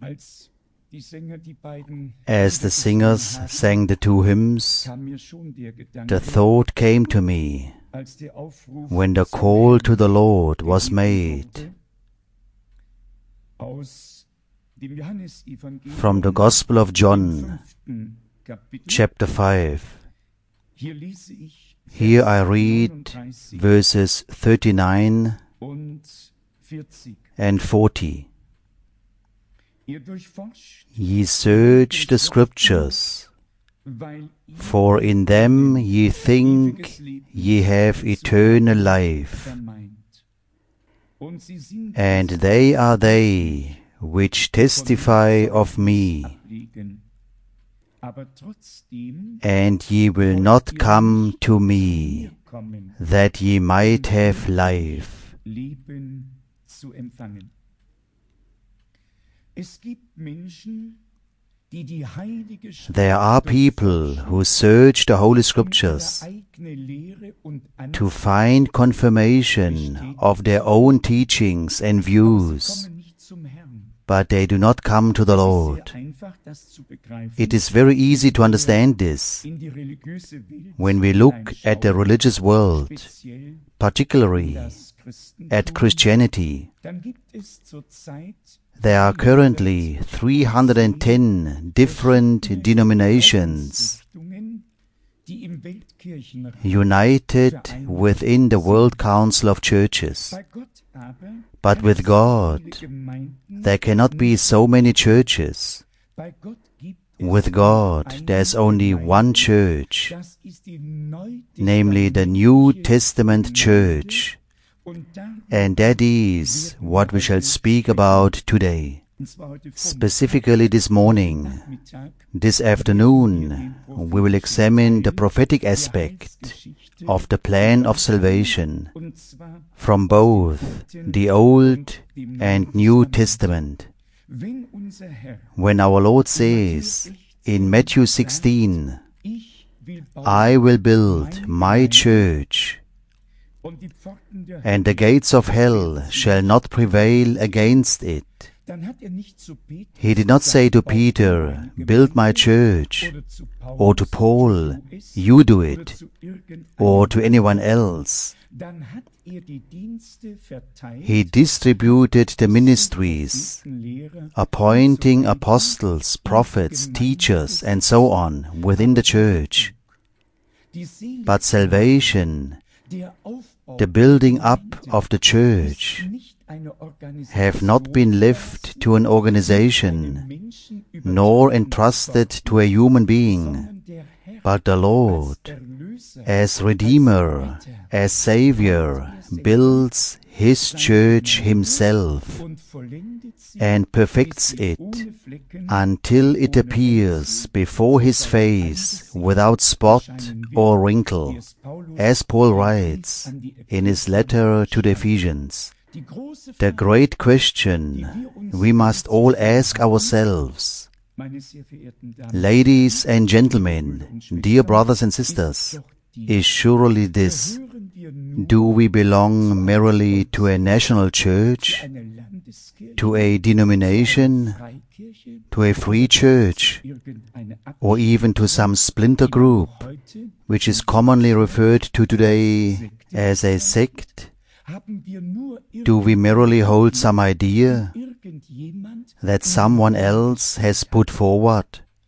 As the singers sang the two hymns, the thought came to me, when the call to the Lord was made, from the Gospel of John, chapter 5. Here I read verses 39 and 40. Ye search the Scriptures, for in them ye think ye have eternal life, and they are they which testify of me. And ye will not come to me, that ye might have life. There are people who search the Holy Scriptures to find confirmation of their own teachings and views, but they do not come to the Lord. It is very easy to understand this when we look at the religious world, particularly at Christianity. There are currently 310 different denominations united within the World Council of Churches. But with God, there cannot be so many churches. With God, there is only one church, namely the New Testament Church. And that is what we shall speak about today. Specifically this morning, this afternoon, we will examine the prophetic aspect of the plan of salvation from both the Old and New Testament. When our Lord says in Matthew 16, I will build my church, and the gates of hell shall not prevail against it. He did not say to Peter, build my church, or to Paul, you do it, or to anyone else. He distributed the ministries, appointing apostles, prophets, teachers, and so on within the church. But salvation, the building up of the church, have not been left to an organization, nor entrusted to a human being, but the Lord, as Redeemer, as Savior, builds His church Himself and perfects it until it appears before His face without spot or wrinkle, as Paul writes in his letter to the Ephesians. The great question we must all ask ourselves, ladies and gentlemen, dear brothers and sisters, is surely this: do we belong merely to a national church, to a denomination, to a free church, or even to some splinter group, which is commonly referred to today as a sect? Do we merely hold some idea that someone else has put forward?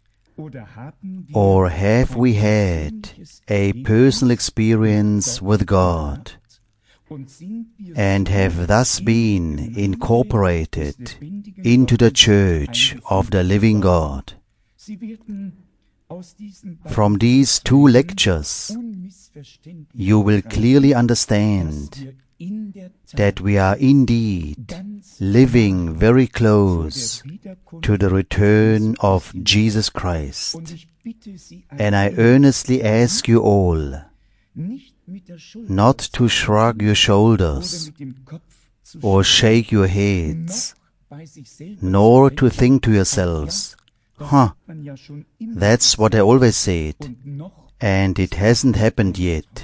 Or have we had a personal experience with God and have thus been incorporated into the church of the living God? From these two lectures, you will clearly understand that we are indeed living very close to the return of Jesus Christ. And I earnestly ask you all not to shrug your shoulders or shake your heads, nor to think to yourselves, that's what I always said, and it hasn't happened yet.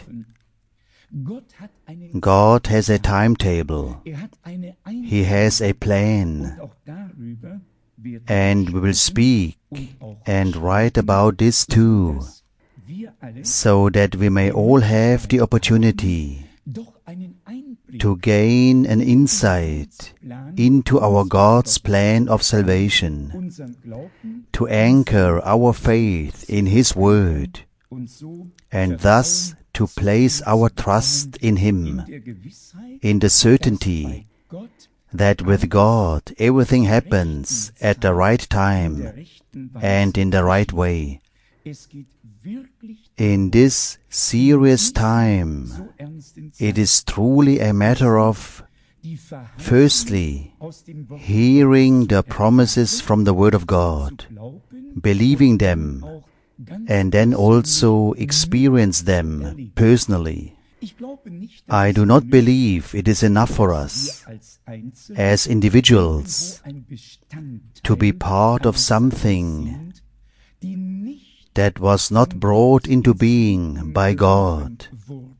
God has a timetable. He has a plan. and we will speak and write about this too, so that we may all have the opportunity to gain an insight into our God's plan of salvation, to anchor our faith in His Word, and thus to place our trust in Him, in the certainty that with God everything happens at the right time and in the right way. In this serious time, it is truly a matter of, firstly, hearing the promises from the Word of God, believing them, and then also experience them personally. I do not believe it is enough for us, as individuals, to be part of something that was not brought into being by God,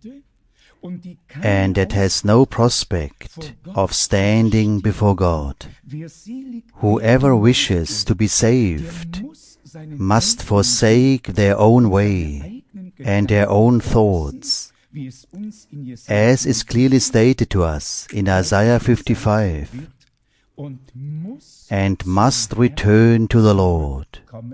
and that has no prospect of standing before God. Whoever wishes to be saved must forsake their own way and their own thoughts, as is clearly stated to us in Isaiah 55, and must return to the Lord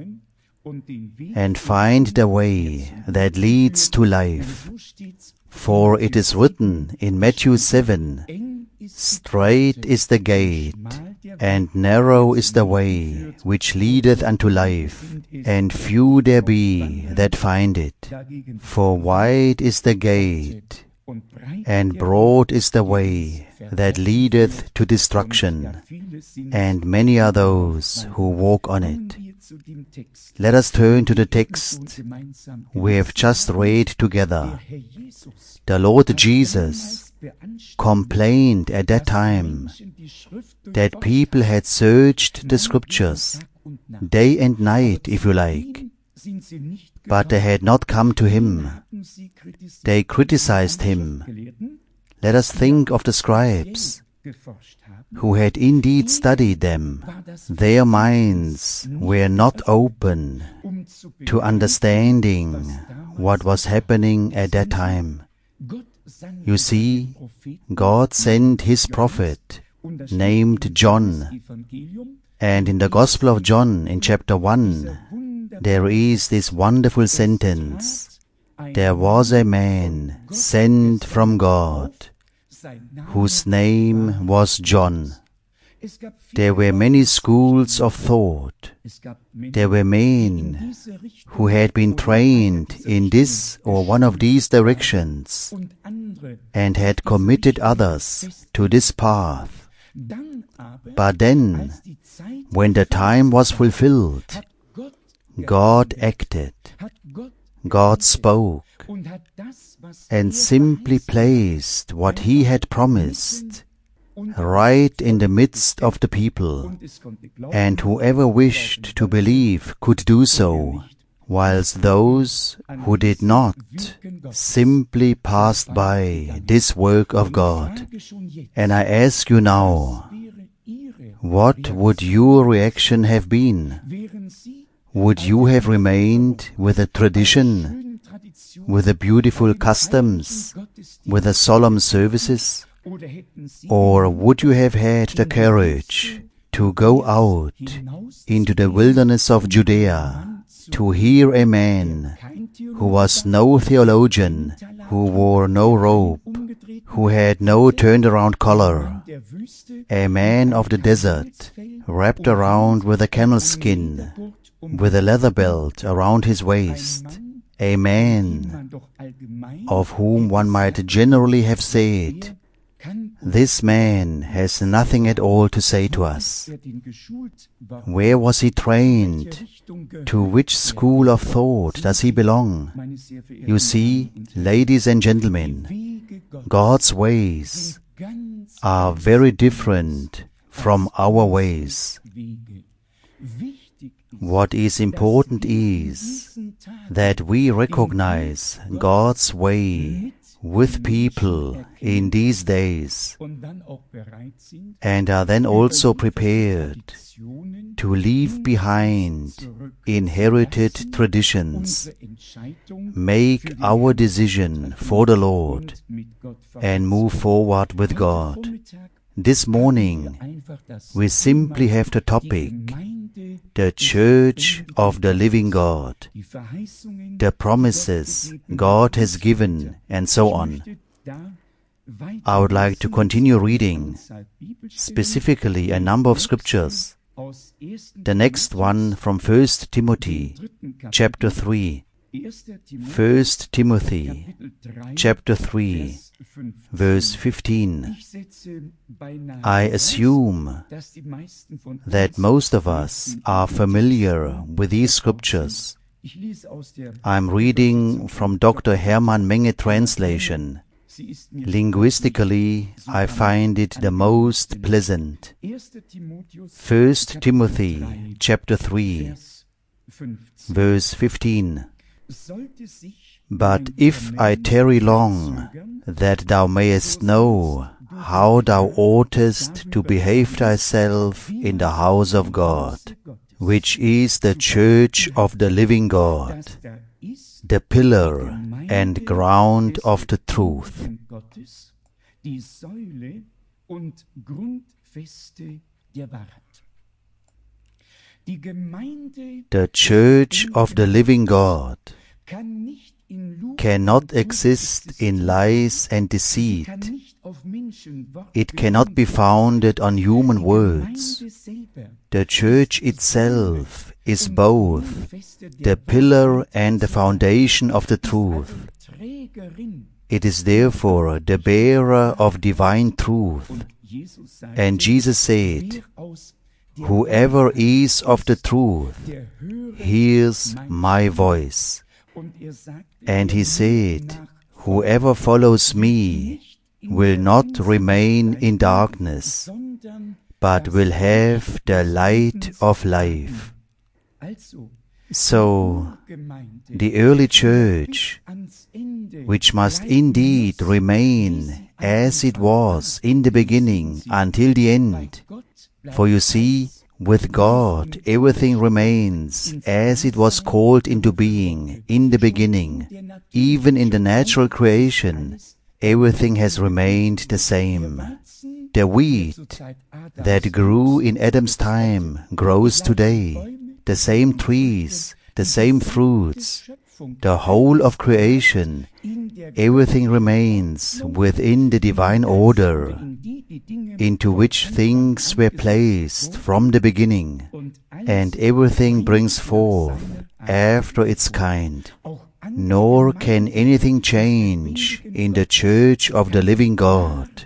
and find the way that leads to life. For it is written in Matthew 7, "Strait is the gate, and narrow is the way which leadeth unto life, and few there be that find it. For wide is the gate, and broad is the way that leadeth to destruction, and many are those who walk on it." Let us turn to the text we have just read together. The Lord Jesus complained at that time that people had searched the Scriptures day and night, if you like, but they had not come to Him. They criticized Him. Let us think of the scribes, who had indeed studied them. Their minds were not open to understanding what was happening at that time. You see, God sent His prophet, named John, and in the Gospel of John, in chapter 1, there is this wonderful sentence: "There was a man sent from God, whose name was John." There were many schools of thought. There were men who had been trained in this or one of these directions and had committed others to this path. But then, when the time was fulfilled, God acted, God spoke, and simply placed what He had promised right in the midst of the people, and whoever wished to believe could do so, whilst those who did not simply passed by this work of God. And I ask you now, what would your reaction have been? Would you have remained with a tradition, with the beautiful customs, with the solemn services? Or would you have had the courage to go out into the wilderness of Judea to hear a man who was no theologian, who wore no robe, who had no turned-around collar, a man of the desert, wrapped around with a camel skin, with a leather belt around his waist, a man of whom one might generally have said, "This man has nothing at all to say to us"? Where was he trained? To which school of thought does he belong? You see, ladies and gentlemen, God's ways are very different from our ways. What is important is that we recognize God's way with people in these days, and are then also prepared to leave behind inherited traditions, make our decision for the Lord, and move forward with God. This morning, we simply have the topic, the Church of the Living God, the promises God has given, and so on. I would like to continue reading, specifically a number of scriptures. The next one from 1 Timothy, chapter 3. 1 Timothy, chapter 3, verse 15. I assume that most of us are familiar with these scriptures. I'm reading from Dr. Hermann Menge translation. Linguistically, I find it the most pleasant. 1 Timothy, chapter 3, verse 15. But if I tarry long, that thou mayest know how thou oughtest to behave thyself in the house of God, which is the church of the living God, the pillar and ground of the truth. The church of the living God cannot exist in lies and deceit. It cannot be founded on human words. The church itself is both the pillar and the foundation of the truth. It is therefore the bearer of divine truth. And Jesus said, "Whoever is of the truth hears my voice." And he said, "Whoever follows me will not remain in darkness, but will have the light of life." So, the early church, which must indeed remain as it was in the beginning until the end, for you see, with God everything remains as it was called into being in the beginning. Even in the natural creation, everything has remained the same. The wheat that grew in Adam's time grows today. The same trees, the same fruits, the whole of creation, everything remains within the divine order into which things were placed from the beginning, and everything brings forth after its kind. Nor can anything change in the church of the living God.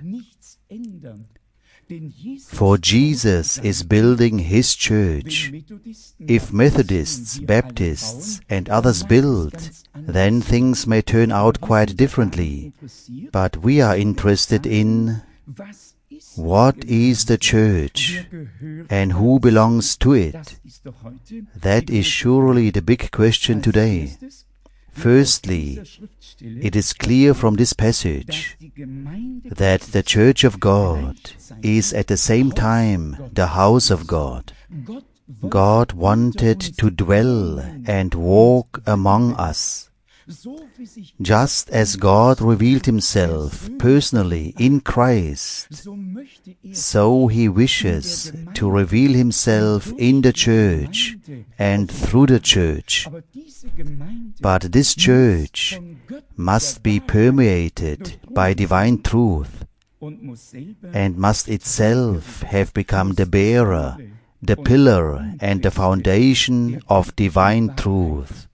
For Jesus is building His church. If Methodists, Baptists, and others build, then things may turn out quite differently. But we are interested in what is the church and who belongs to it. That is surely the big question today. Firstly, it is clear from this passage that the church of God is at the same time the house of God. God wanted to dwell and walk among us. Just as God revealed Himself personally in Christ, so He wishes to reveal Himself in the church and through the church. But this church must be permeated by divine truth and must itself have become the bearer, the pillar and the foundation of divine truth.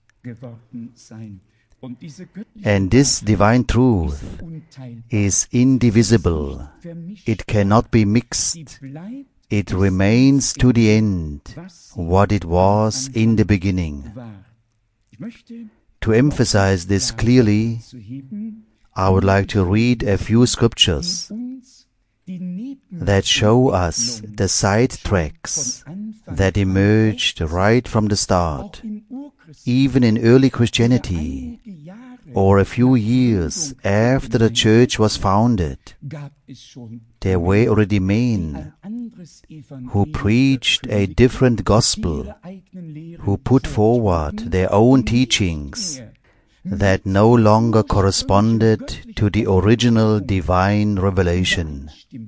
And this divine truth is indivisible. It cannot be mixed. It remains to the end what it was in the beginning. To emphasize this clearly, I would like to read a few scriptures that show us the side tracks that emerged right from the start. Even in early Christianity, or a few years after the church was founded, there were already men who preached a different gospel, who put forward their own teachings that no longer corresponded to the original divine revelation.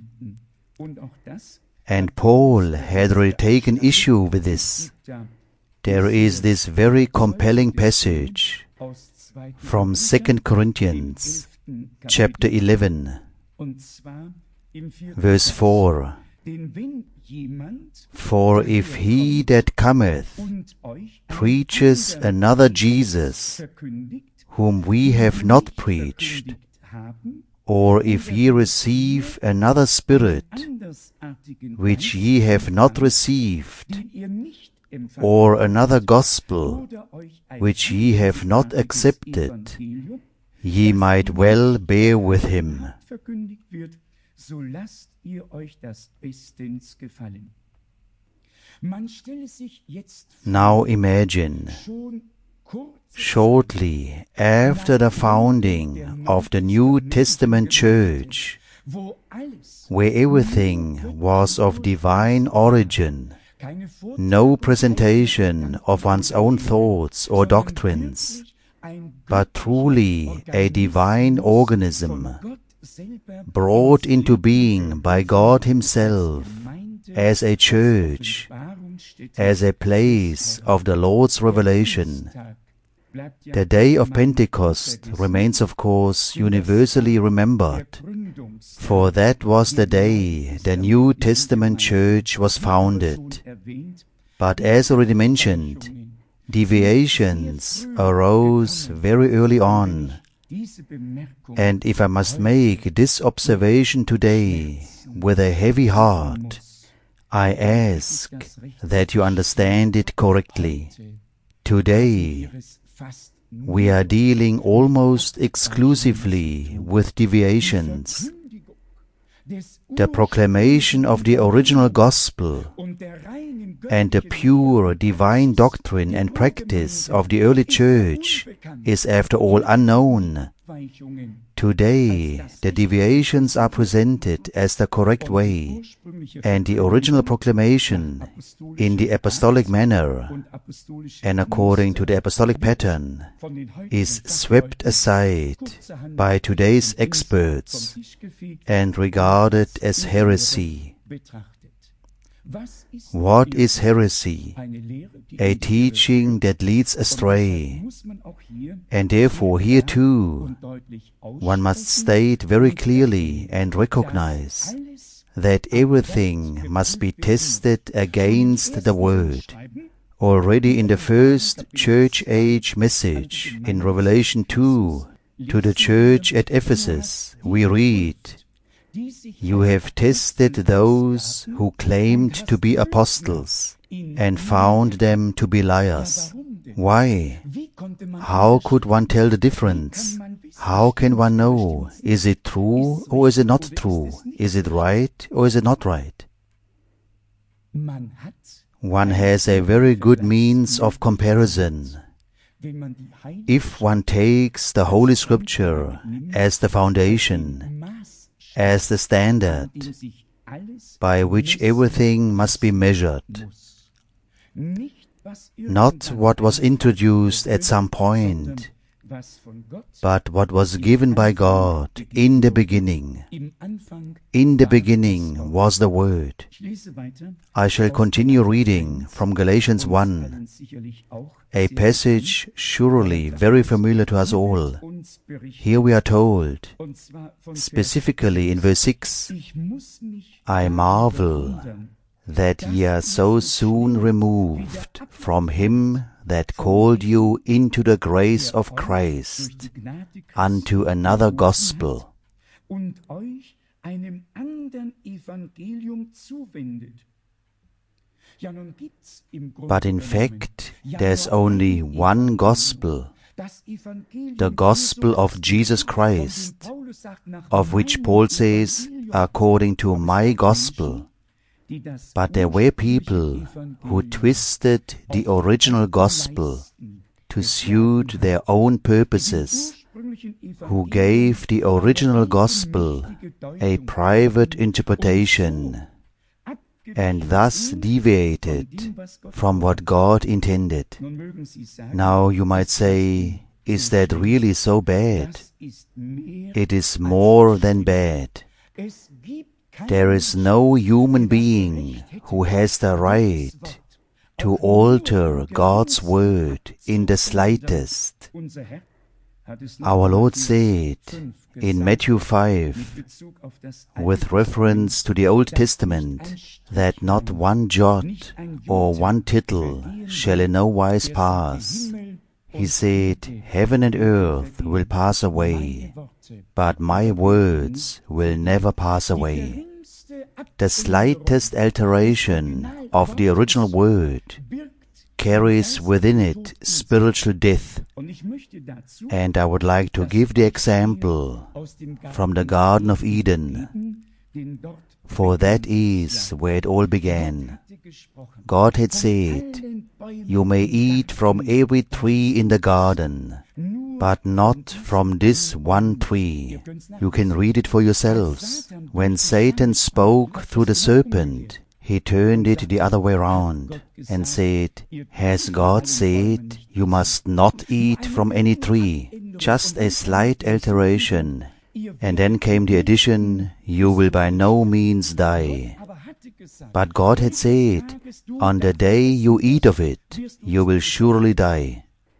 And Paul had already taken issue with this. There is this very compelling passage from 2 Corinthians chapter 11, verse 4. For if he that cometh preaches another Jesus, whom we have not preached, or if ye receive another Spirit, which ye have not received, or another gospel, which ye have not accepted, ye might well bear with him. Now imagine, shortly after the founding of the New Testament Church, where everything was of divine origin, no presentation of one's own thoughts or doctrines, but truly a divine organism, brought into being by God Himself as a church, as a place of the Lord's revelation. The day of Pentecost remains, of course, universally remembered, for that was the day the New Testament Church was founded. But as already mentioned, deviations arose very early on. And if I must make this observation today with a heavy heart, I ask that you understand it correctly. Today, we are dealing almost exclusively with deviations. The proclamation of the original gospel and the pure divine doctrine and practice of the early church is after all unknown. Today, the deviations are presented as the correct way, and the original proclamation in the apostolic manner and according to the apostolic pattern is swept aside by today's experts and regarded as heresy. What is heresy? A teaching that leads astray. And therefore here too, one must state very clearly and recognize that everything must be tested against the Word. Already in the first church age message in Revelation 2 to the church at Ephesus, we read, "You have tested those who claimed to be apostles and found them to be liars." Why? How could one tell the difference? How can one know? Is it true or is it not true? Is it right or is it not right? One has a very good means of comparison. If one takes the Holy Scripture as the foundation, as the standard by which everything must be measured, not what was introduced at some point, but what was given by God in the beginning. In the beginning was the Word. I shall continue reading from Galatians 1, a passage surely very familiar to us all. Here we are told, specifically in verse 6, "I marvel that ye are so soon removed from him that called you into the grace of Christ unto another gospel." But in fact, there's only one gospel, the gospel of Jesus Christ, of which Paul says, "according to my gospel." But there were people who twisted the original gospel to suit their own purposes, who gave the original gospel a private interpretation. and thus deviated from what God intended. Now you might say, is that really so bad? It is more than bad. There is no human being who has the right to alter God's word in the slightest. Our Lord said in Matthew 5, with reference to the Old Testament, that not one jot or one tittle shall in no wise pass. He said, heaven and earth will pass away, but my words will never pass away. The slightest alteration of the original word carries within it spiritual death. And I would like to give the example from the Garden of Eden, for that is where it all began. God had said, you may eat from every tree in the garden, but not from this one tree. You can read it for yourselves. When Satan spoke through the serpent, he turned it the other way around and said, has God said, you must not eat from any tree? Just a slight alteration. And then came the addition, you will by no means die. But God had said, on the day you eat of it, you will surely die.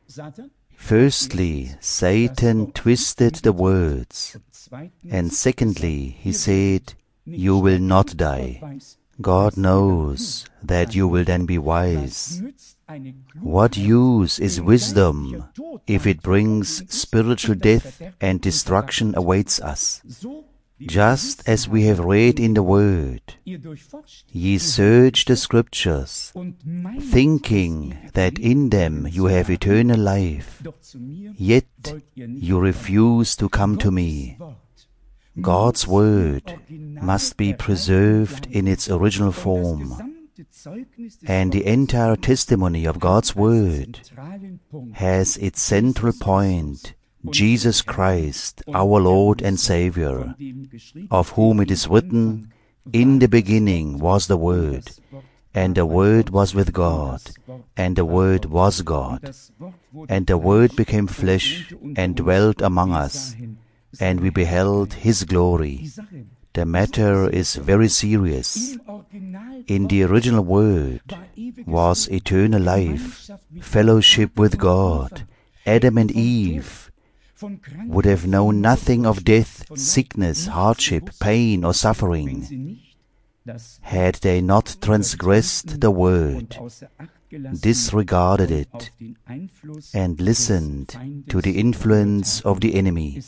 Firstly, Satan twisted the words. And secondly, he said, you will not die. God knows that you will then be wise. What use is wisdom if it brings spiritual death and destruction awaits us? Just as we have read in the Word, ye search the Scriptures, thinking that in them you have eternal life, yet you refuse to come to me. God's Word must be preserved in its original form, and the entire testimony of God's Word has its central point, Jesus Christ, our Lord and Savior, of whom it is written, in the beginning was the Word, and the Word was with God, and the Word was God, and the Word became flesh and dwelt among us, and we beheld His glory. The matter is very serious. In the original Word was eternal life, fellowship with God. Adam and Eve would have known nothing of death, sickness, hardship, pain, or suffering, had they not transgressed the Word, disregarded it, and listened to the influence of the enemy.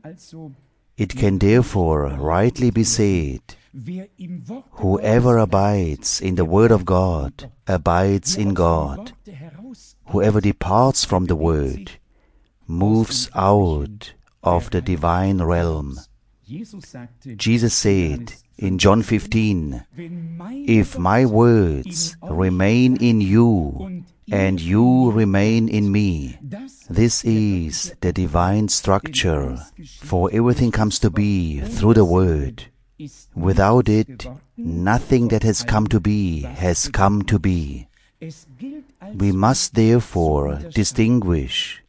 It can therefore rightly be said, whoever abides in the Word of God abides in God. Whoever departs from the Word moves out of the divine realm. Jesus said in John 15, if my words remain in you and you remain in me, this is the divine structure, for everything comes to be through the Word. Without it, nothing that has come to be has come to be. We must therefore distinguish,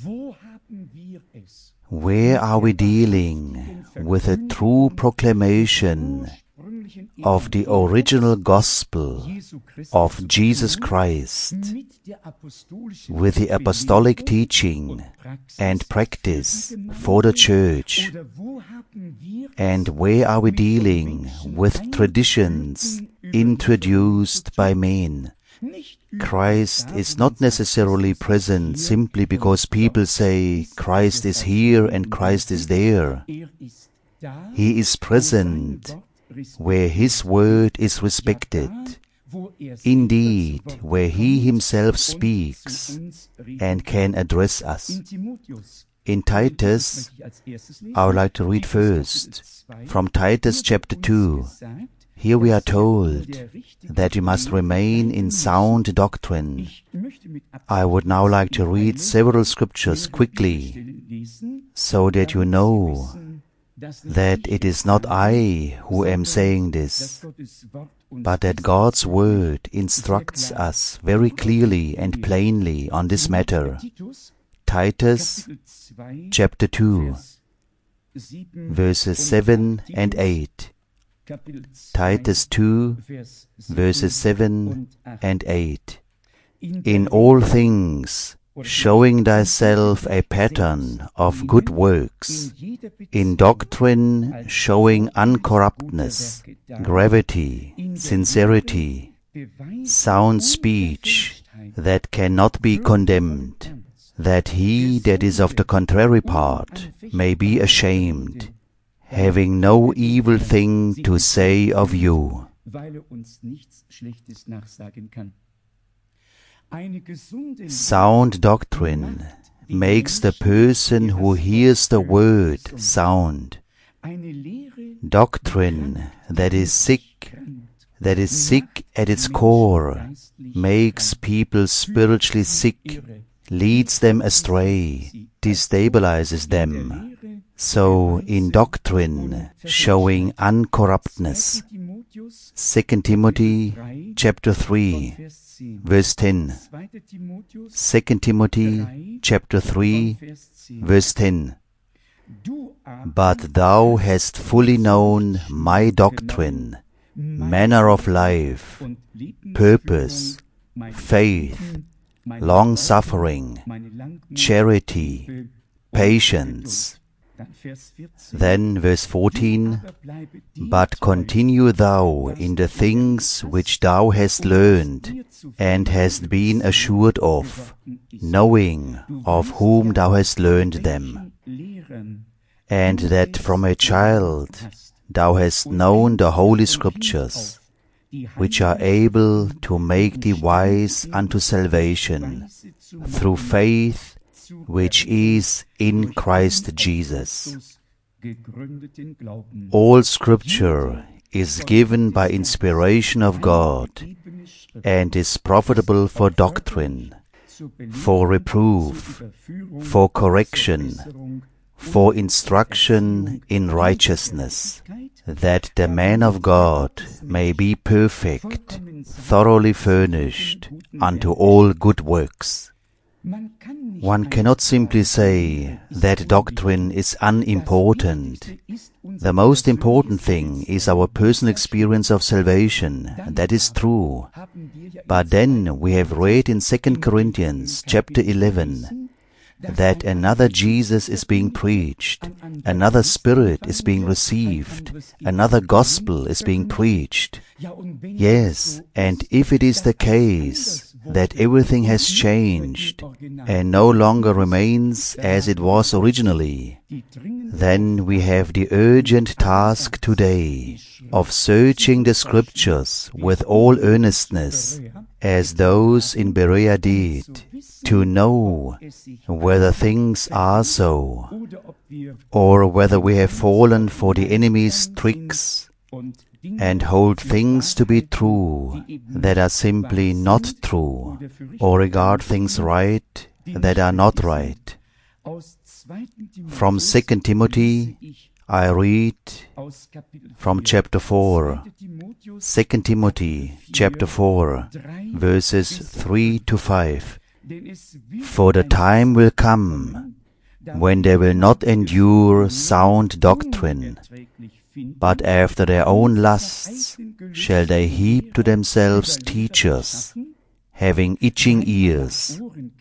where are we dealing with a true proclamation of the original gospel of Jesus Christ, with the apostolic teaching and practice for the church, and where are we dealing with traditions introduced by men? Christ is not necessarily present simply because people say Christ is here and Christ is there. He is present where His word is respected, indeed where He Himself speaks and can address us. In Titus, I would like to read first from Titus chapter 2. Here we are told that we must remain in sound doctrine. I would now like to read several scriptures quickly, so that you know that it is not I who am saying this, but that God's Word instructs us very clearly and plainly on this matter. Titus chapter 2, verses 7 and 8. Titus 2, verses 7 and 8. In all things, showing thyself a pattern of good works, in doctrine showing uncorruptness, gravity, sincerity, sound speech that cannot be condemned, that he that is of the contrary part may be ashamed, having no evil thing to say of you. Sound doctrine makes the person who hears the word sound. Doctrine that is sick at its core, makes people spiritually sick, leads them astray, destabilizes them. So in doctrine showing uncorruptness. 2 Timothy chapter 3, verse 10. 2 Timothy chapter 3, verse 10. But thou hast fully known my doctrine, manner of life, purpose, faith, long-suffering, charity, patience. Then verse 14, but continue thou in the things which thou hast learned and hast been assured of, knowing of whom thou hast learned them, and that from a child thou hast known the Holy Scriptures, which are able to make thee wise unto salvation, through faith which is in Christ Jesus. All Scripture is given by inspiration of God, and is profitable for doctrine, for reproof, for correction, for instruction in righteousness, that the man of God may be perfect, thoroughly furnished unto all good works. One cannot simply say that doctrine is unimportant. The most important thing is our personal experience of salvation. That is true. But then we have read in 2 Corinthians chapter 11 that another Jesus is being preached, another Spirit is being received, another gospel is being preached. Yes, and if it is the case that everything has changed and no longer remains as it was originally, then we have the urgent task today of searching the Scriptures with all earnestness, as those in Berea did, to know whether things are so, or whether we have fallen for the enemy's tricks, and hold things to be true that are simply not true, or regard things right that are not right. From 2 Timothy, I read from chapter 4, 2 Timothy chapter 4, verses 3 to 5. For the time will come when they will not endure sound doctrine, but after their own lusts shall they heap to themselves teachers, having itching ears,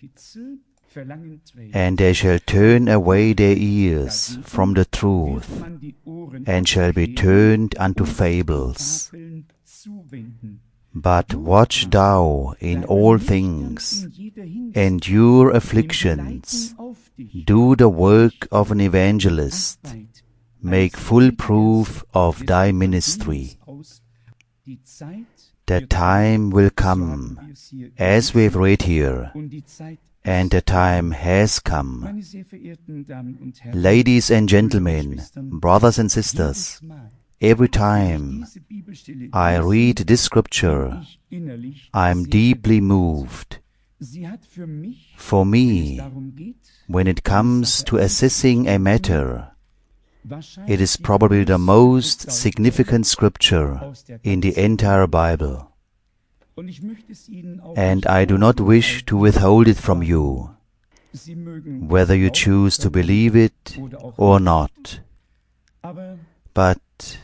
and they shall turn away their ears from the truth, and shall be turned unto fables. But watch thou in all things, endure afflictions, do the work of an evangelist, make full proof of thy ministry. The time will come, as we have read here, and the time has come. Ladies and gentlemen, brothers and sisters, every time I read this scripture, I am deeply moved. For me, when it comes to assessing a matter, It is probably the most significant scripture in the entire Bible. And I do not wish to withhold it from you, whether you choose to believe it or not. But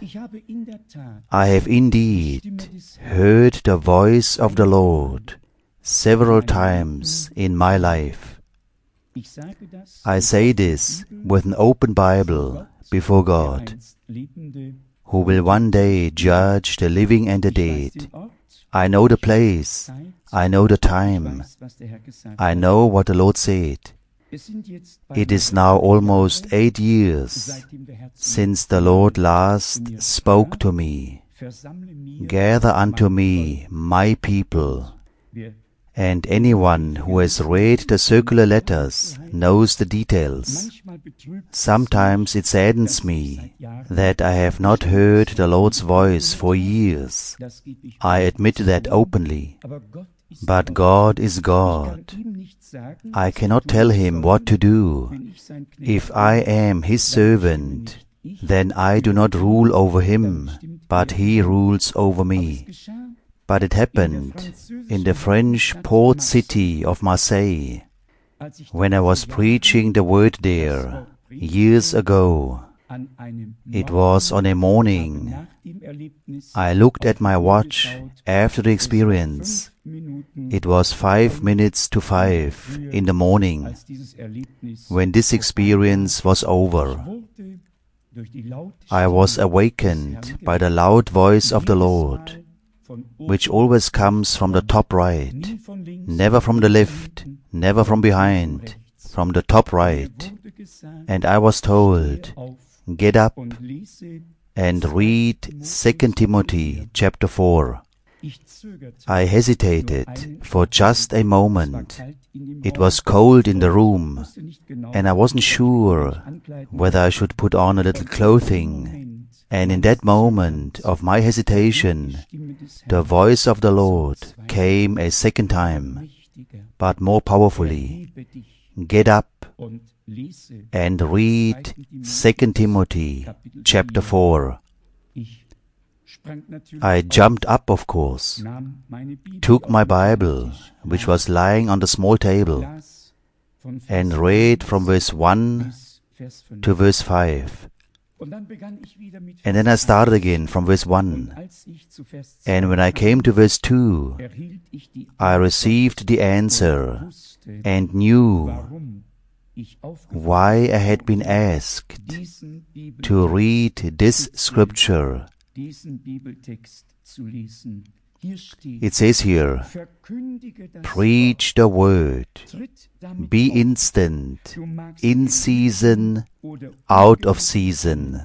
I have indeed heard the voice of the Lord several times in my life. I say this with an open Bible before God, who will one day judge the living and the dead. I know the place, I know the time, I know what the Lord said. It is now almost 8 years since the Lord last spoke to me. Gather unto me my people. And anyone who has read the circular letters knows the details. Sometimes it saddens me that I have not heard the Lord's voice for years. I admit that openly. But God is God. I cannot tell Him what to do. If I am His servant, then I do not rule over Him, but He rules over me. But it happened in the French port city of Marseille, when I was preaching the word there years ago. It was on a morning. I looked at my watch after the experience. It was 5 minutes to 5 in the morning when this experience was over. I was awakened by the loud voice of the Lord, which always comes from the top right, never from the left, never from behind, from the top right. And I was told, get up and read 2 Timothy chapter 4. I hesitated for just a moment. It was cold in the room, and I wasn't sure whether I should put on a little clothing. And in that moment of my hesitation, the voice of the Lord came a second time, but more powerfully. Get up and read 2 Timothy chapter 4. I jumped up, of course, took my Bible, which was lying on the small table, and read from verse 1 to verse 5. And then I started again from verse 1. And when I came to verse 2, I received the answer and knew why I had been asked to read this scripture. It says here, preach the word, be instant, in season, out of season,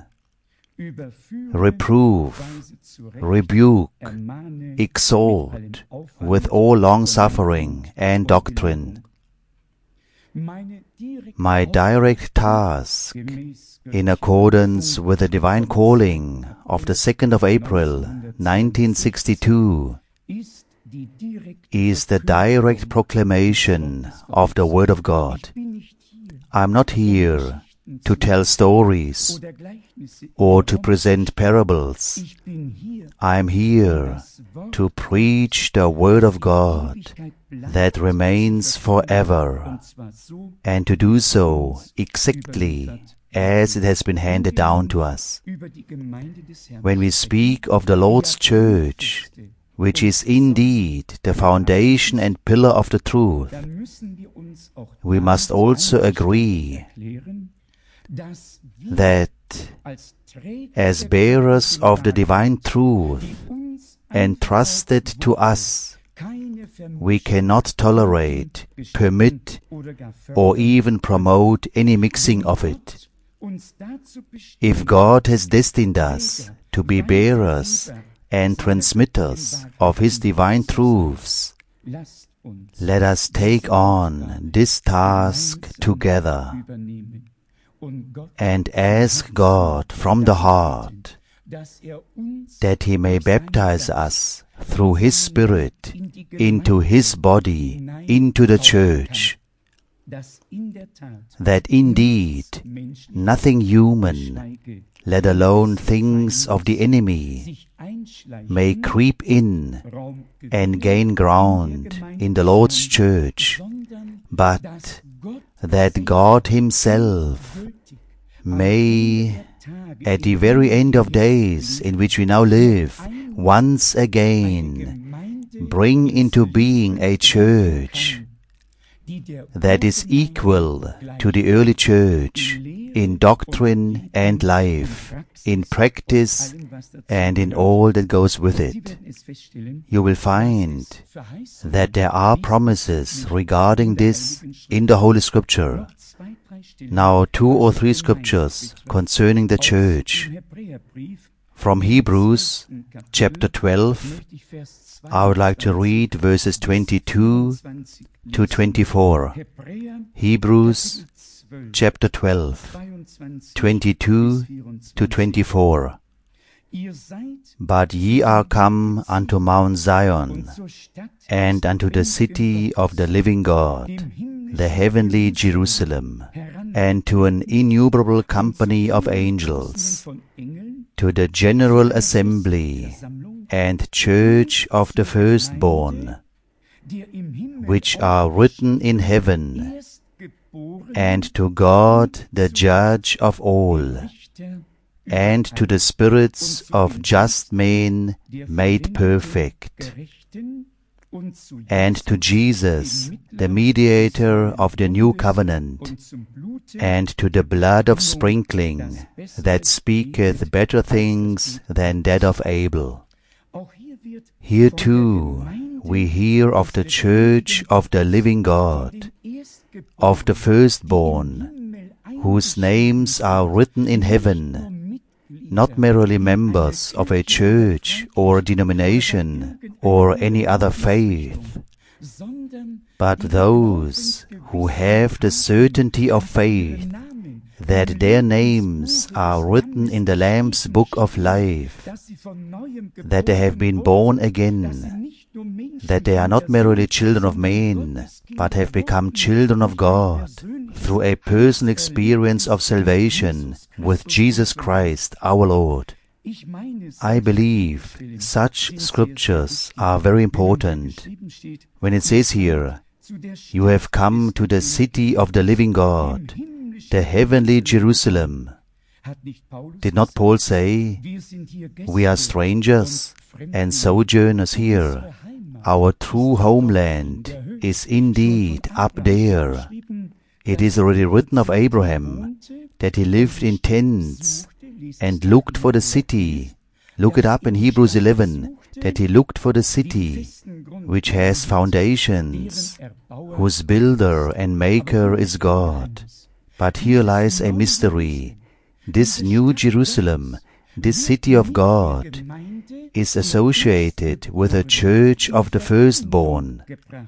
reprove, rebuke, exhort, with all long-suffering and doctrine. My direct task, in accordance with the divine calling of the 2nd of April, 1962, is the direct proclamation of the Word of God. I'm not here to tell stories or to present parables. I'm here to preach the Word of God that remains forever, and to do so exactly as it has been handed down to us. When we speak of the Lord's church, which is indeed the foundation and pillar of the truth, we must also agree that as bearers of the divine truth entrusted to us, we cannot tolerate, permit, or even promote any mixing of it. If God has destined us to be bearers and transmitters of His divine truths, let us take on this task together and ask God from the heart that He may baptize us through His Spirit into His body, into the church. that indeed nothing human, let alone things of the enemy, may creep in and gain ground in the Lord's church, but that God Himself may, at the very end of days in which we now live, once again bring into being a church that is equal to the early church in doctrine and life, in practice and in all that goes with it. You will find that there are promises regarding this in the Holy Scripture. Now 2 or 3 scriptures concerning the church. From Hebrews chapter 12, I would like to read verses 22 to 24. Hebrews chapter 12, 22 to 24. But ye are come unto Mount Zion, and unto the city of the living God, the heavenly Jerusalem, and to an innumerable company of angels, to the general assembly and church of the firstborn, which are written in heaven, and to God the judge of all, and to the spirits of just men made perfect, and to Jesus, the mediator of the new covenant, and to the blood of sprinkling, that speaketh better things than that of Abel. Here too we hear of the church of the living God, of the firstborn, whose names are written in heaven, not merely members of a church or denomination or any other faith, but those who have the certainty of faith that their names are written in the Lamb's book of life, that they have been born again, that they are not merely children of men, but have become children of God through a personal experience of salvation with Jesus Christ our Lord. I believe such scriptures are very important. When it says here, you have come to the city of the living God, the heavenly Jerusalem. Did not Paul say, we are strangers and sojourners here? Our true homeland is indeed up there. It is already written of Abraham that he lived in tents and looked for the city. Look it up in Hebrews 11, that he looked for the city which has foundations, whose builder and maker is God. But here lies a mystery. This new Jerusalem, this city of God, is associated with a church of the firstborn.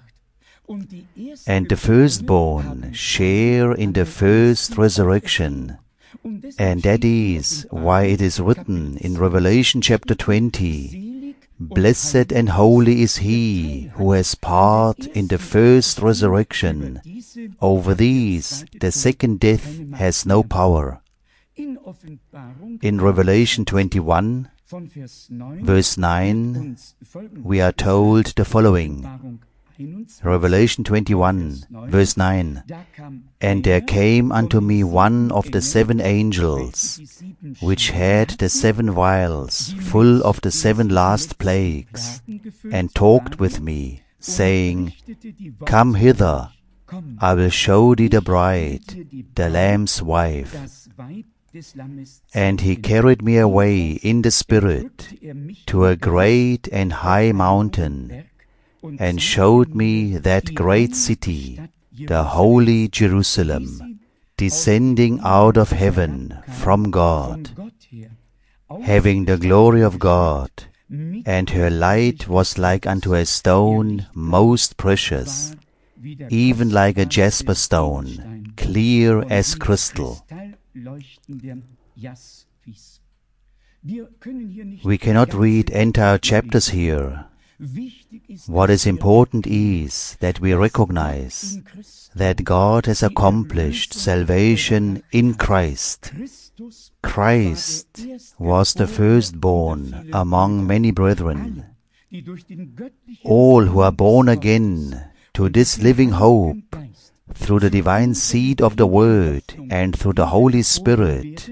And the firstborn share in the first resurrection. And that is why it is written in Revelation chapter 20, Blessed and holy is he who has part in the first resurrection. Over these the second death has no power. In Revelation 21, verse 9, we are told the following. Revelation 21, verse 9. And there came unto me one of the 7 angels, which had the 7 vials full of the 7 last plagues, and talked with me, saying, Come hither, I will show thee the bride, the Lamb's wife. And he carried me away in the Spirit to a great and high mountain, and showed me that great city, the holy Jerusalem, descending out of heaven from God, having the glory of God, and her light was like unto a stone most precious, even like a jasper stone, clear as crystal. We cannot read entire chapters here, What is important is that we recognize that God has accomplished salvation in Christ. Christ was the firstborn among many brethren. All who are born again to this living hope through the divine seed of the Word and through the Holy Spirit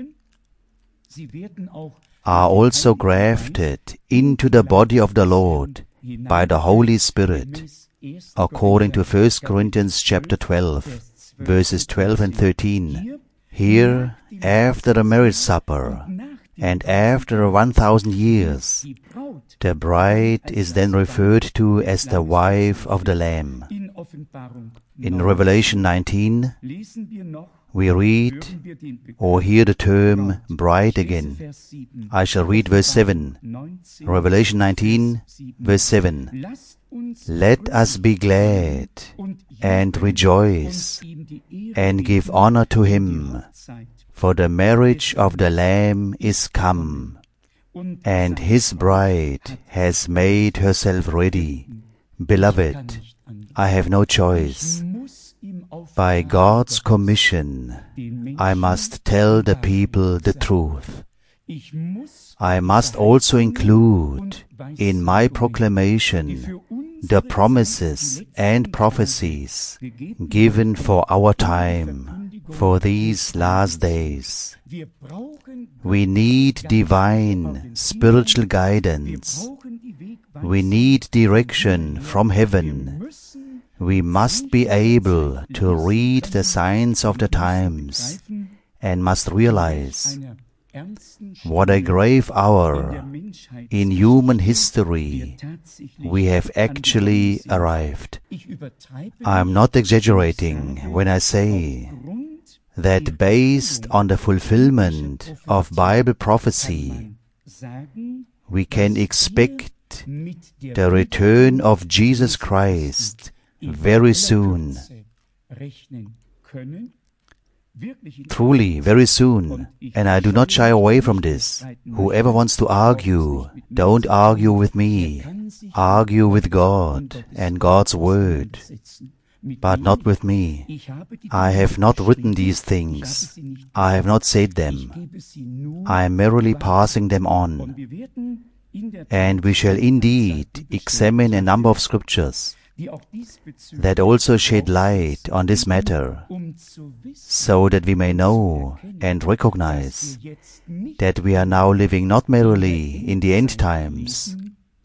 are also grafted into the body of the Lord by the Holy Spirit, according to 1 Corinthians chapter 12, verses 12 and 13. Here, after the marriage supper, and after 1,000 years, the bride is then referred to as the wife of the Lamb. In Revelation 19, we read or hear the term bride again. I shall read verse 7. Revelation 19, verse 7. Let us be glad and rejoice and give honor to him, for the marriage of the Lamb is come, and his bride has made herself ready. Beloved, I have no choice. By God's commission, I must tell the people the truth. I must also include in my proclamation the promises and prophecies given for our time, for these last days. We need divine spiritual guidance. We need direction from heaven. We must be able to read the signs of the times and must realize what a grave hour in human history we have actually arrived. I am not exaggerating when I say that based on the fulfillment of Bible prophecy, we can expect the return of Jesus Christ very soon. Truly, very soon. And I do not shy away from this. Whoever wants to argue, don't argue with me. Argue with God and God's Word, but not with me. I have not written these things. I have not said them. I am merely passing them on. And we shall indeed examine a number of scriptures that also shed light on this matter, so that we may know and recognize that we are now living not merely in the end times,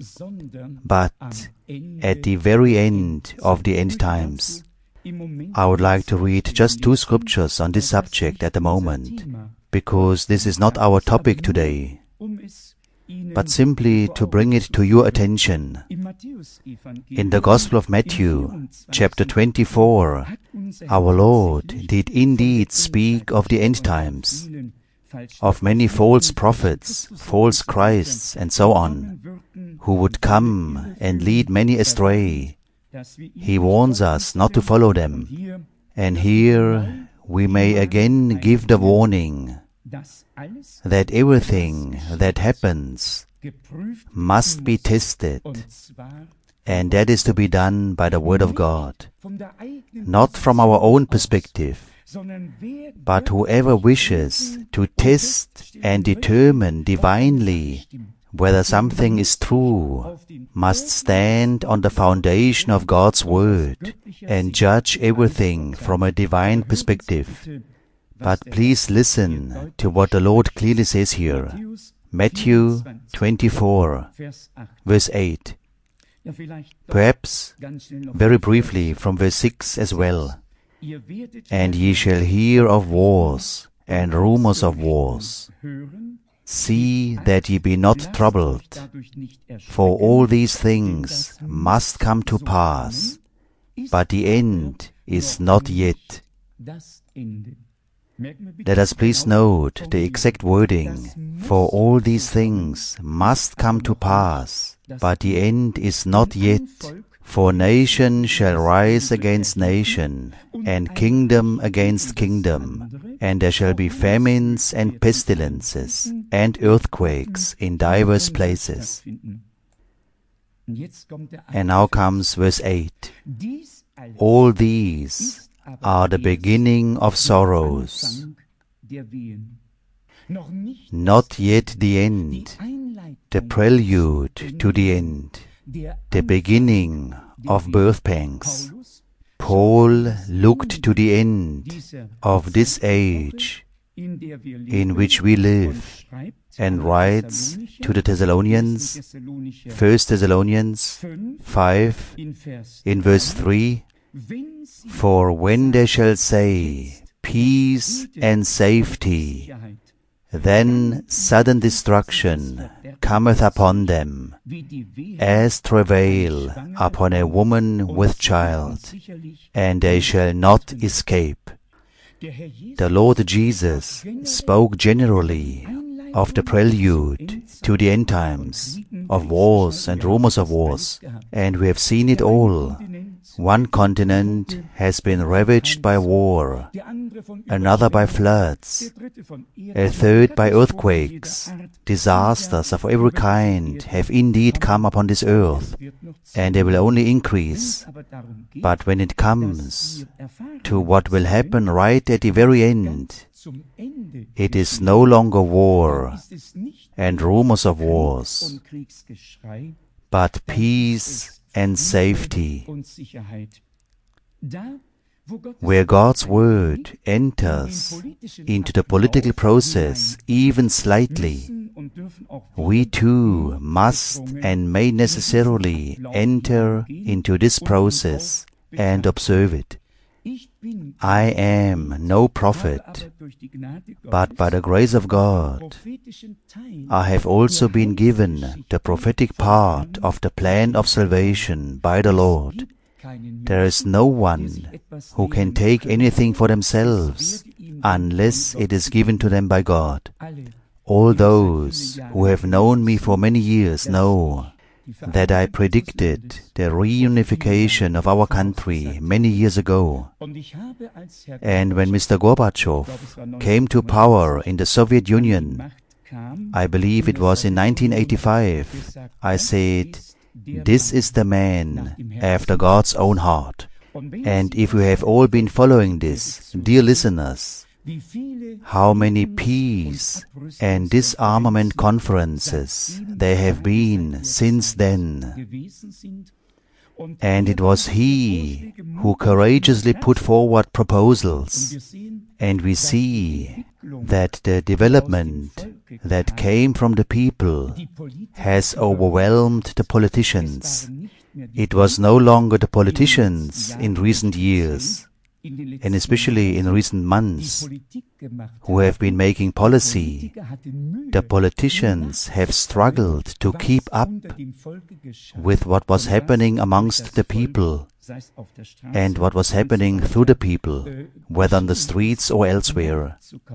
but at the very end of the end times. I would like to read just 2 scriptures on this subject at the moment, because this is not our topic today, but simply to bring it to your attention. In the Gospel of Matthew, chapter 24, our Lord did indeed speak of the end times, of many false prophets, false Christs, and so on, who would come and lead many astray. He warns us not to follow them. And here we may again give the warning that everything that happens must be tested, and that is to be done by the Word of God, not from our own perspective, but whoever wishes to test and determine divinely whether something is true must stand on the foundation of God's Word and judge everything from a divine perspective. But please listen to what the Lord clearly says here. Matthew 24, verse 8. Perhaps very briefly from verse 6 as well. And ye shall hear of wars and rumors of wars. See that ye be not troubled, for all these things must come to pass, but the end is not yet. Let us please note the exact wording, for all these things must come to pass, but the end is not yet. For nation shall rise against nation, and kingdom against kingdom, and there shall be famines and pestilences, and earthquakes in divers places. And now comes verse 8. All these are the beginning of sorrows, not yet the end, the prelude to the end, the beginning of birth pangs. Paul looked to the end of this age in which we live and writes to the Thessalonians, 1 Thessalonians 5, in verse 3, For when they shall say, peace and safety, then sudden destruction cometh upon them, as travail upon a woman with child, and they shall not escape. The Lord Jesus spoke generally of the prelude to the end times, of wars and rumors of wars, and we have seen it all. One continent has been ravaged by war, another by floods, a third by earthquakes. Disasters of every kind have indeed come upon this earth, and they will only increase. But when it comes to what will happen right at the very end, it is no longer war and rumors of wars, but peace and safety. Where God's Word enters into the political process even slightly, we too must and may necessarily enter into this process and observe it. I am no prophet, but by the grace of God, I have also been given the prophetic part of the plan of salvation by the Lord. There is no one who can take anything for themselves unless it is given to them by God. All those who have known me for many years know that I predicted the reunification of our country many years ago. And when Mr. Gorbachev came to power in the Soviet Union, I believe it was in 1985, I said, this is the man after God's own heart. And if you have all been following this, dear listeners, how many peace and disarmament conferences there have been since then. And it was he who courageously put forward proposals, and we see that the development that came from the people has overwhelmed the politicians. It was no longer the politicians in recent years, and especially in recent months, who have been making policy. The politicians have struggled to keep up with what was happening amongst the people and what was happening through the people, whether on the streets or elsewhere.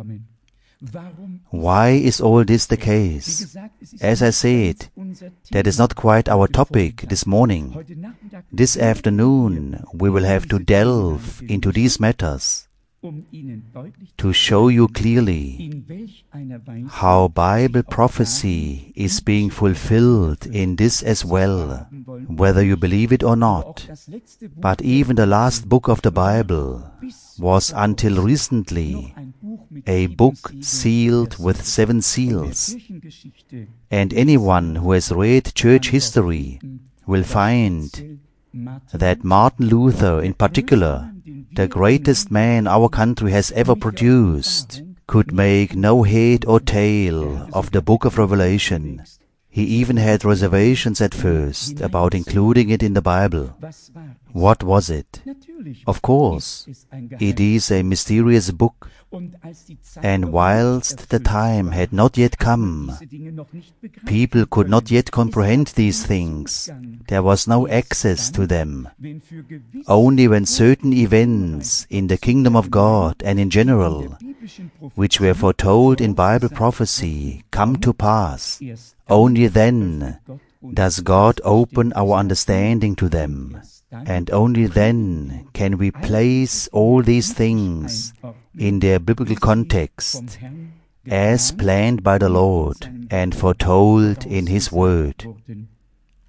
Why is all this the case? As I said, that is not quite our topic this morning. This afternoon we will have to delve into these matters to show you clearly how Bible prophecy is being fulfilled in this as well, whether you believe it or not. But even the last book of the Bible was until recently a book sealed with 7 seals. And anyone who has read church history will find that Martin Luther in particular, the greatest man our country has ever produced, could make no head or tail of the book of Revelation. He even had reservations at first about including it in the Bible. What was it? Of course, it is a mysterious book, and whilst the time had not yet come, people could not yet comprehend these things. There was no access to them. Only when certain events in the kingdom of God and in general, which were foretold in Bible prophecy, come to pass, only then does God open our understanding to them. And only then can we place all these things in their biblical context, as planned by the Lord and foretold in His Word.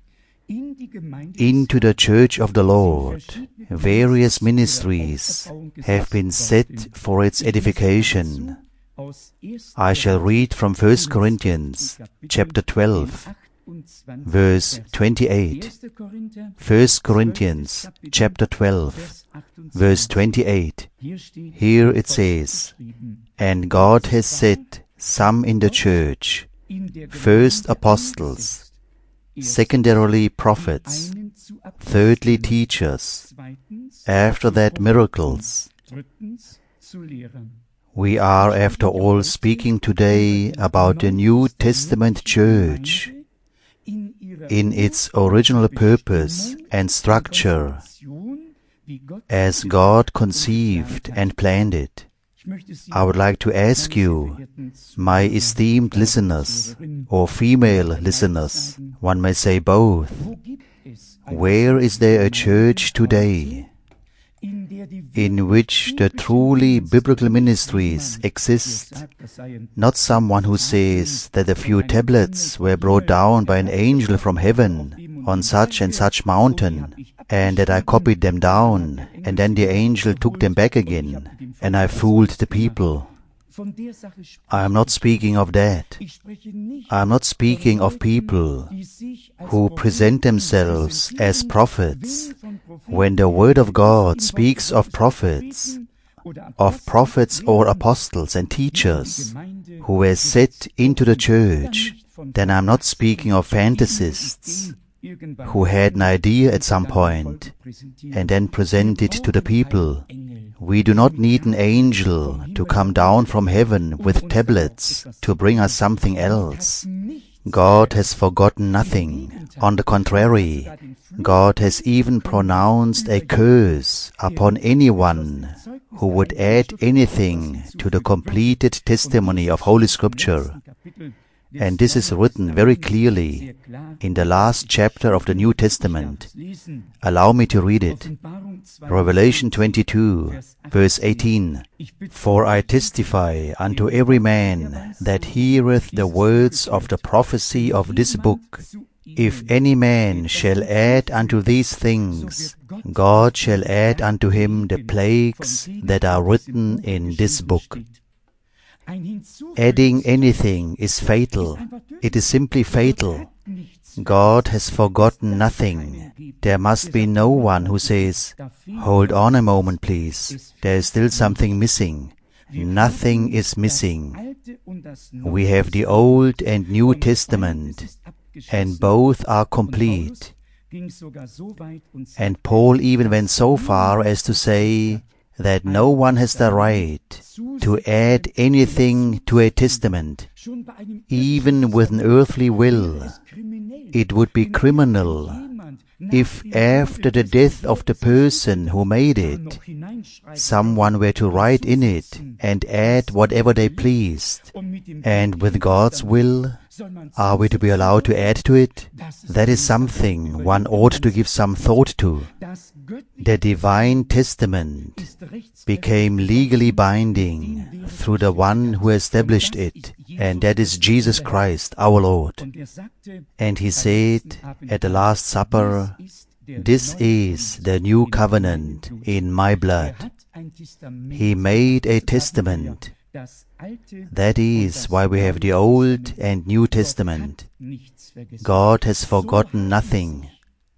into the church of the Lord, various ministries have been set for its edification. I shall read from 1 Corinthians chapter 12, verse 28. 1 Corinthians chapter 12, verse 28. Here it says, "And God has set some in the church, first apostles, secondarily prophets, thirdly teachers, after that miracles." We are, after all, speaking today about the New Testament church in its original purpose and structure, as God conceived and planned it. I would like to ask you, my esteemed listeners, or female listeners, one may say both, where is there a church today in which the truly biblical ministries exist? Not someone who says that a few tablets were brought down by an angel from heaven on such and such mountain, and that I copied them down, and then the angel took them back again, and I fooled the people. I am not speaking of that. I am not speaking of people who present themselves as prophets. When the Word of God speaks of prophets or apostles and teachers who were set into the church, then I am not speaking of fantasists who had an idea at some point and then present it to the people. We do not need an angel to come down from heaven with tablets to bring us something else. God has forgotten nothing. On the contrary, God has even pronounced a curse upon anyone who would add anything to the completed testimony of Holy Scripture. And this is written very clearly in the last chapter of the New Testament. Allow me to read it. Revelation 22, verse 18. "For I testify unto every man that heareth the words of the prophecy of this book, if any man shall add unto these things, God shall add unto him the plagues that are written in this book." Adding anything is fatal. It is simply fatal. God has forgotten nothing. There must be no one who says, "Hold on a moment, please. There is still something missing." Nothing is missing. We have the Old and New Testament, and both are complete. And Paul even went so far as to say that no one has the right to add anything to a testament, even with an earthly will. It would be criminal if after the death of the person who made it, someone were to write in it and add whatever they pleased. And with God's will, are we to be allowed to add to it? That is something one ought to give some thought to. The Divine Testament became legally binding through the one who established it, and that is Jesus Christ, our Lord. And He said at the Last Supper, "This is the new covenant in my blood." He made a testament. That is why we have the Old and New Testament. God has forgotten nothing.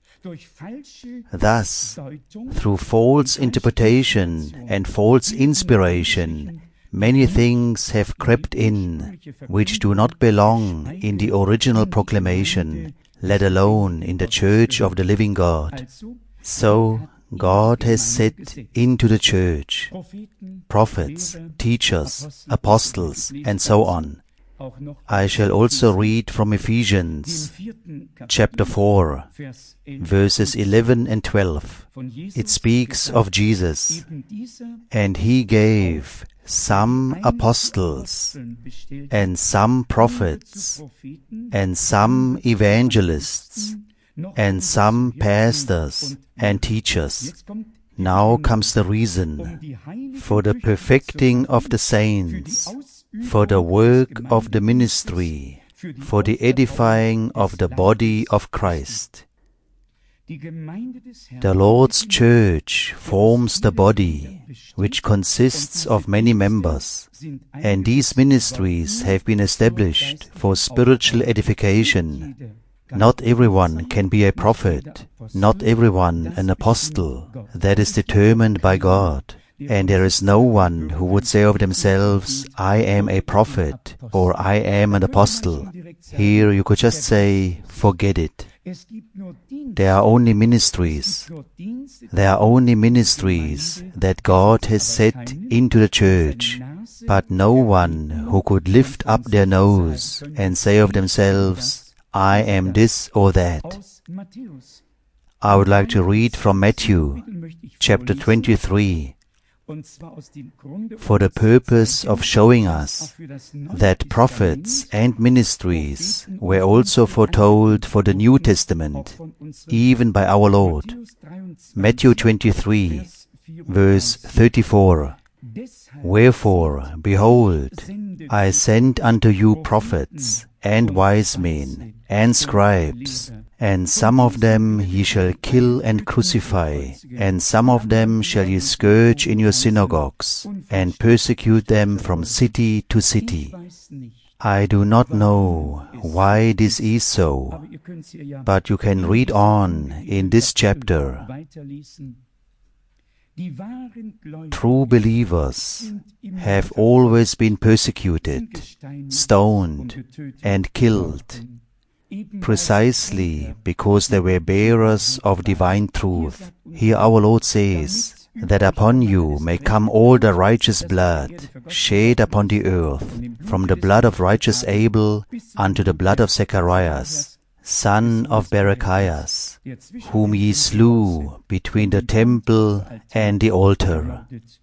Thus, through false interpretation and false inspiration, many things have crept in which do not belong in the original proclamation, let alone in the church of the living God. So, God has set into the church prophets, teachers, apostles, and so on. I shall also read from Ephesians chapter 4, verses 11 and 12. It speaks of Jesus, "And He gave some apostles, and some prophets, and some evangelists, and some pastors and teachers." Now comes the reason: "For the perfecting of the saints, for the work of the ministry, for the edifying of the body of Christ." The Lord's church forms the body, which consists of many members, and these ministries have been established for spiritual edification. Not everyone can be a prophet, not everyone an apostle. That is determined by God. And there is no one who would say of themselves, I am a prophet, or I am an apostle. Here you could just say, forget it. There are only ministries. There are only ministries that God has set into the church, but no one who could lift up their nose and say of themselves, I am this or that. I would like to read from Matthew, chapter 23, for the purpose of showing us that prophets and ministries were also foretold for the New Testament, even by our Lord. Matthew 23, verse 34. Wherefore, behold, I send unto you prophets and wise men and scribes, and some of them ye shall kill and crucify, and some of them shall ye scourge in your synagogues, and persecute them from city to city. I do not know why this is so, but you can read on in this chapter. True believers have always been persecuted, stoned, and killed, precisely because they were bearers of divine truth. Here our Lord says, that upon you may come all the righteous blood shed upon the earth, from the blood of righteous Abel unto the blood of Zacharias, son of Berechias, whom ye slew between the temple and the altar.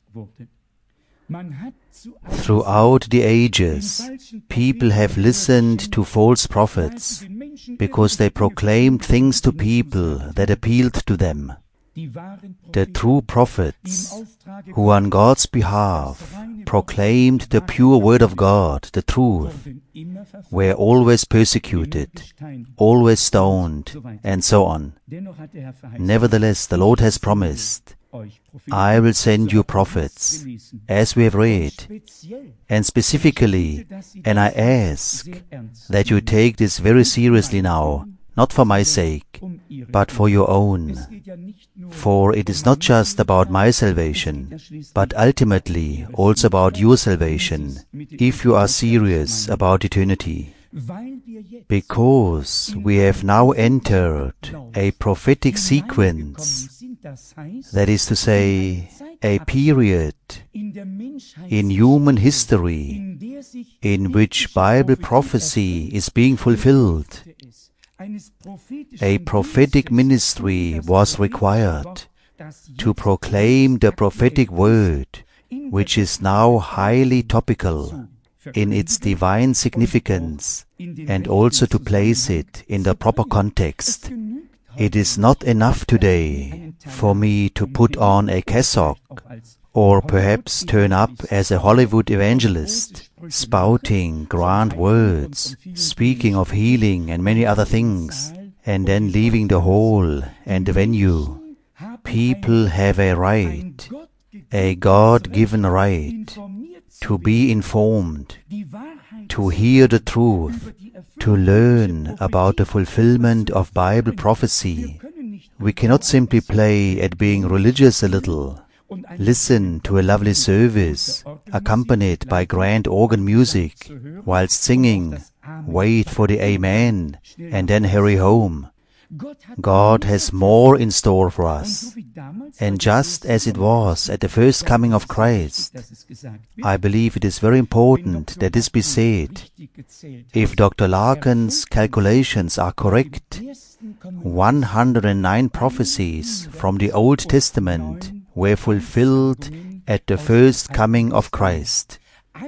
Throughout the ages, people have listened to false prophets because they proclaimed things to people that appealed to them. The true prophets, who on God's behalf proclaimed the pure word of God, the truth, were always persecuted, always stoned, and so on. Nevertheless, the Lord has promised, I will send you prophets, as we have read, and specifically, and I ask that you take this very seriously now, not for my sake, but for your own. For it is not just about my salvation, but ultimately also about your salvation, if you are serious about eternity. Because we have now entered a prophetic sequence, that is to say, a period in human history in which Bible prophecy is being fulfilled. A prophetic ministry was required to proclaim the prophetic word, which is now highly topical in its divine significance, and also to place it in the proper context. It is not enough today for me to put on a cassock, or perhaps turn up as a Hollywood evangelist, spouting grand words, speaking of healing and many other things, and then leaving the hall and the venue. People have a right, a God-given right, to be informed, to hear the truth, to learn about the fulfillment of Bible prophecy. We cannot simply play at being religious a little, listen to a lovely service, accompanied by grand organ music, whilst singing, wait for the Amen, and then hurry home. God has more in store for us. And just as it was at the first coming of Christ, I believe it is very important that this be said. If Dr. Larkin's calculations are correct, 109 prophecies from the Old Testament were fulfilled at the first coming of Christ.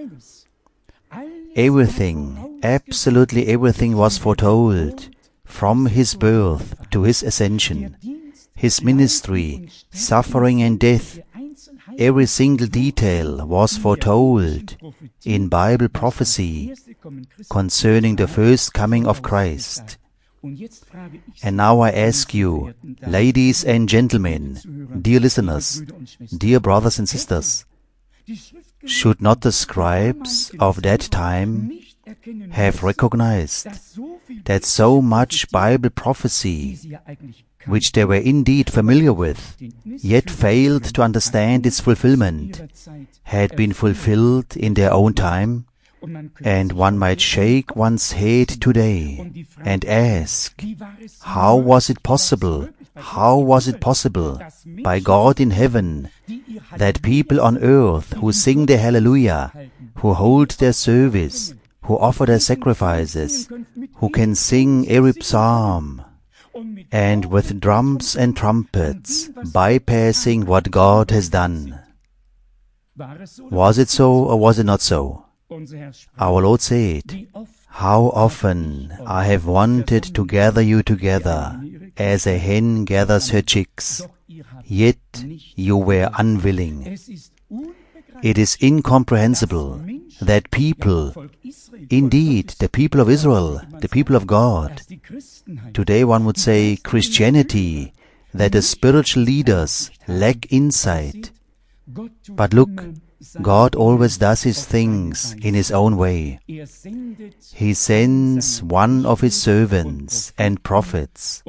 Everything, absolutely everything was foretold, from his birth to his ascension, his ministry, suffering and death. Every single detail was foretold in Bible prophecy concerning the first coming of Christ. And now I ask you, ladies and gentlemen, dear listeners, dear brothers and sisters, should not the scribes of that time have recognized that so much Bible prophecy, which they were indeed familiar with, yet failed to understand its fulfillment, had been fulfilled in their own time? And one might shake one's head today and ask, how was it possible? How was it possible, by God in heaven, that people on earth who sing their hallelujah, who hold their service, who offer their sacrifices, who can sing every psalm, and with drums and trumpets, bypassing what God has done? Was it so or was it not so? Our Lord said, how often I have wanted to gather you together as a hen gathers her chicks, yet you were unwilling. It is incomprehensible that people, indeed the people of Israel, the people of God, today one would say Christianity, that the spiritual leaders lack insight. But look, God always does His things in His own way. He sends one of His servants and prophets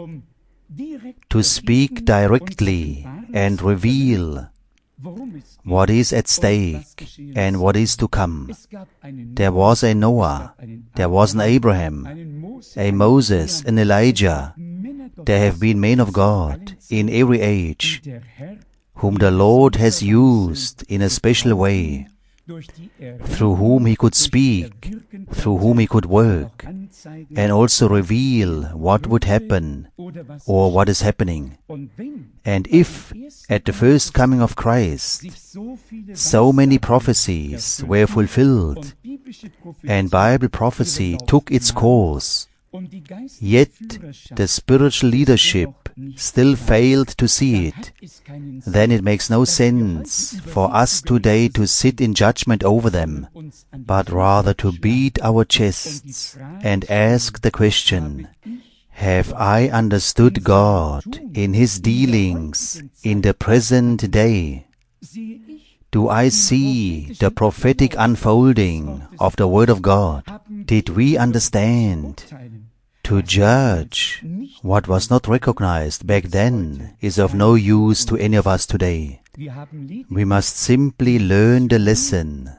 to speak directly and reveal what is at stake and what is to come. There was a Noah, there was an Abraham, a Moses, an Elijah. There have been men of God in every age, whom the Lord has used in a special way, through whom He could speak, through whom He could work, and also reveal what would happen or what is happening. And if, at the first coming of Christ, so many prophecies were fulfilled, and Bible prophecy took its course, yet the spiritual leadership still failed to see it, then it makes no sense for us today to sit in judgment over them, but rather to beat our chests and ask the question, have I understood God in His dealings in the present day? Do I see the prophetic unfolding of the Word of God? Did we understand? To judge what was not recognized back then is of no use to any of us today. We must simply learn the lesson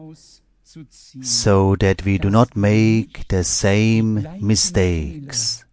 so that we do not make the same mistakes.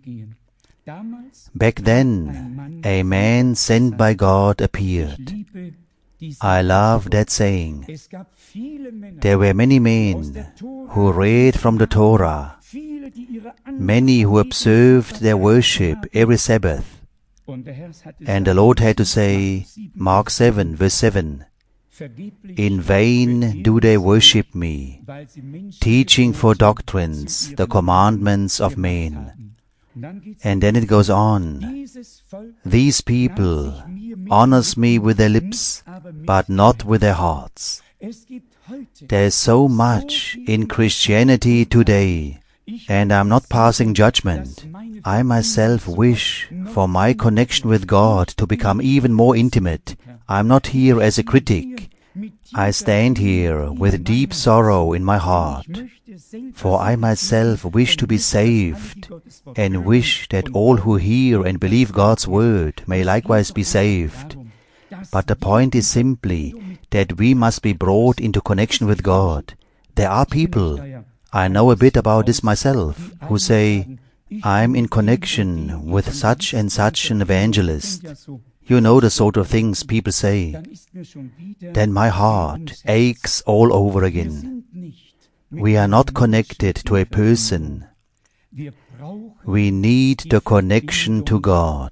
Back then, a man sent by God appeared. I love that saying. There were many men who read from the Torah, many who observed their worship every Sabbath. And the Lord had to say, Mark 7, verse 7, in vain do they worship me, teaching for doctrines the commandments of men. And then it goes on, these people honors me with their lips, but not with their hearts. There is so much in Christianity today, and I am not passing judgment. I myself wish for my connection with God to become even more intimate. I am not here as a critic. I stand here with deep sorrow in my heart, for I myself wish to be saved, and wish that all who hear and believe God's word may likewise be saved. But the point is simply that we must be brought into connection with God. There are people, I know a bit about this myself, who say, I'm in connection with such and such an evangelist. You know the sort of things people say. Then my heart aches all over again. We are not connected to a person. We need the connection to God.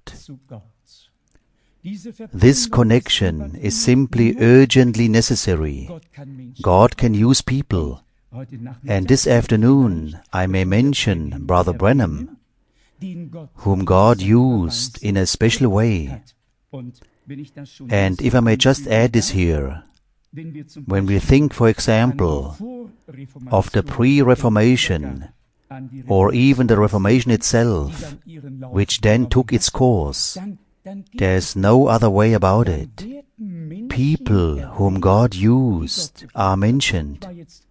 This connection is simply urgently necessary. God can use people. And this afternoon I may mention Brother Branham, whom God used in a special way. And if I may just add this here, when we think, for example, of the pre-Reformation, or even the Reformation itself, which then took its course, there's no other way about it. People whom God used are mentioned.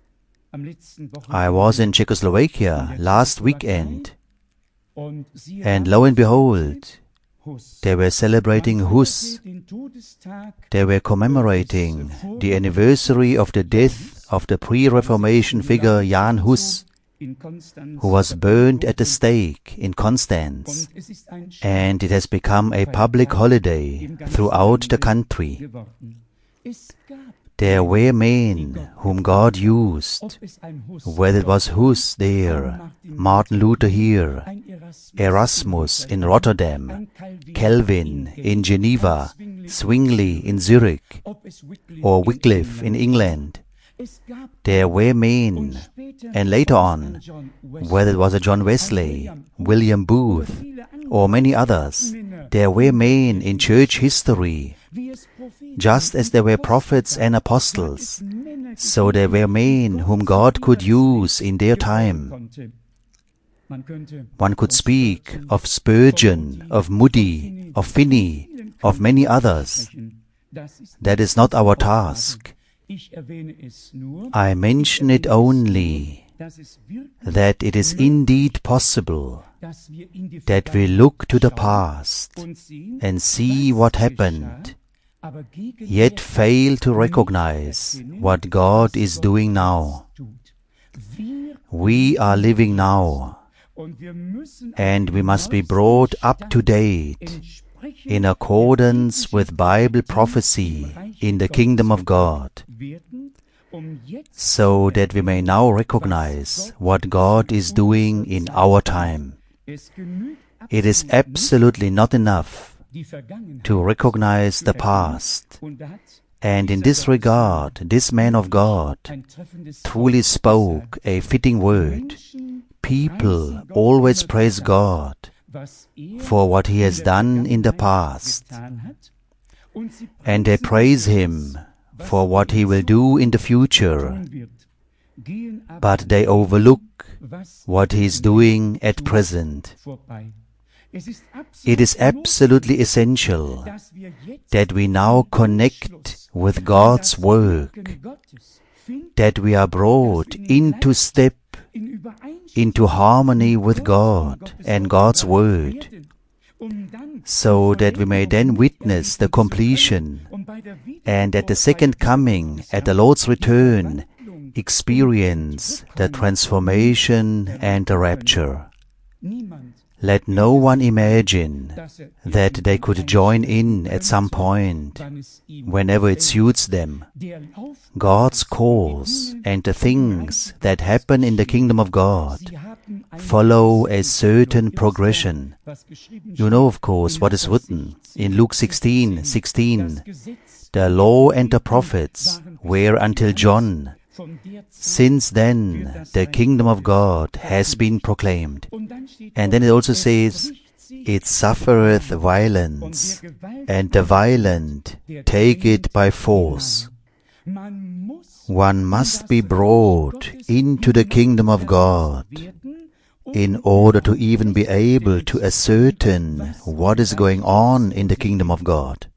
I was in Czechoslovakia last weekend, and lo and behold, they were celebrating Hus. They were commemorating the anniversary of the death of the pre-Reformation figure Jan Hus, who was burned at the stake in Constance, and it has become a public holiday throughout the country. There were men whom God used, whether it was Hus there, Martin Luther here, Erasmus in Rotterdam, Calvin in Geneva, Zwingli in Zurich, or Wycliffe in England. There were men, and later on, whether it was a John Wesley, William Booth, or many others, there were men in church history. Just as there were prophets and apostles, so there were men whom God could use in their time. One could speak of Spurgeon, of Moody, of Finney, of many others. That is not our task. I mention it only that it is indeed possible that we look to the past and see what happened, yet fail to recognize what God is doing now. We are living now, and we must be brought up to date in accordance with Bible prophecy in the kingdom of God, so that we may now recognize what God is doing in our time. It is absolutely not enough to recognize the past, and in this regard, this man of God truly spoke a fitting word. People always praise God for what He has done in the past, and they praise Him for what He will do in the future, but they overlook what He is doing at present. It is absolutely essential that we now connect with God's work, that we are brought into step, into harmony with God and God's Word, so that we may then witness the completion, and at the second coming, at the Lord's return, experience the transformation and the rapture. Let no one imagine that they could join in at some point, whenever it suits them. God's course and the things that happen in the kingdom of God follow a certain progression. You know, of course, what is written in Luke 16:16. The law and the prophets were until John. Since then, the kingdom of God has been proclaimed. And then it also says, it suffereth violence, and the violent take it by force. One must be brought into the kingdom of God in order to even be able to ascertain what is going on in the kingdom of God.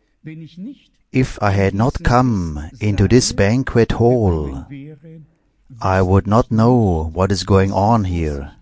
If I had not come into this banquet hall, I would not know what is going on here.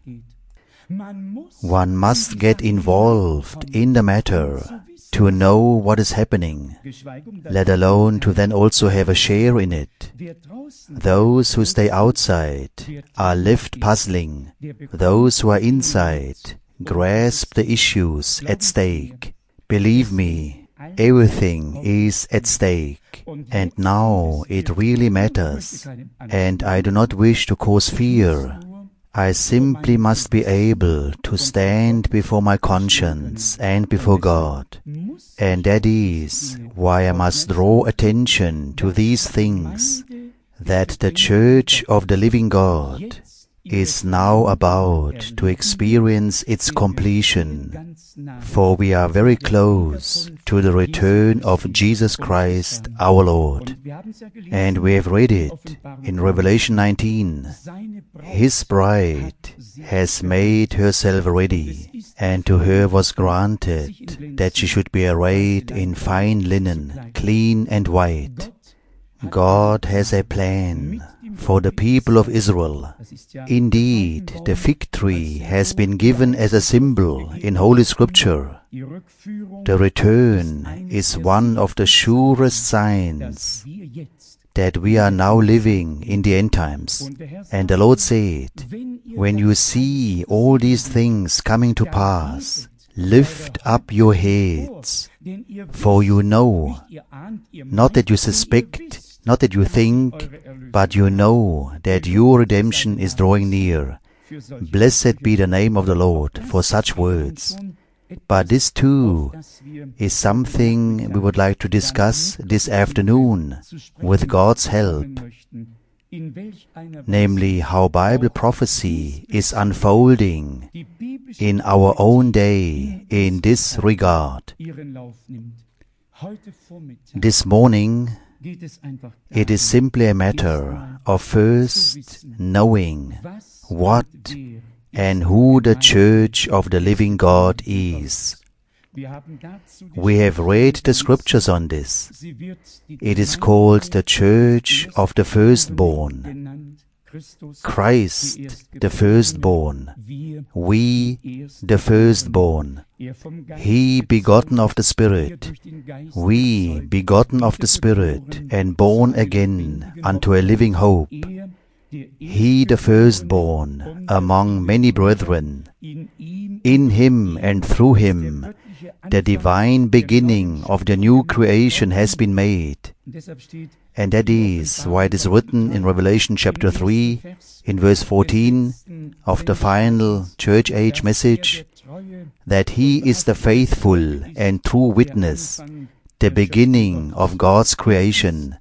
One must get involved in the matter to know what is happening, let alone to then also have a share in it. Those who stay outside are left puzzling. Those who are inside grasp the issues at stake. Believe me, everything is at stake, and now it really matters, and I do not wish to cause fear. I simply must be able to stand before my conscience and before God, and that is why I must draw attention to these things, that the Church of the living God is now about to experience its completion, for we are very close to the return of Jesus Christ our Lord. And we have read it in Revelation 19. His bride has made herself ready, and to her was granted that she should be arrayed in fine linen, clean and white. God has a plan for the people of Israel. Indeed, the fig tree has been given as a symbol in Holy Scripture. The return is one of the surest signs that we are now living in the end times. And the Lord said, when you see all these things coming to pass, lift up your heads, for you know, not that you suspect, not that you think, but you know that your redemption is drawing near. Blessed be the name of the Lord for such words. But this too is something we would like to discuss this afternoon with God's help, namely how Bible prophecy is unfolding in our own day in this regard. This morning, it is simply a matter of first knowing what and who the Church of the living God is. We have read the Scriptures on this. It is called the Church of the Firstborn. Christ, the Firstborn. We, the Firstborn. He begotten of the Spirit. We, begotten of the Spirit, and born again unto a living hope. He the firstborn among many brethren. In Him and through Him the divine beginning of the new creation has been made. And that is why it is written in Revelation chapter 3, in verse 14 of the final church age message, that He is the faithful and true witness, the beginning of God's creation.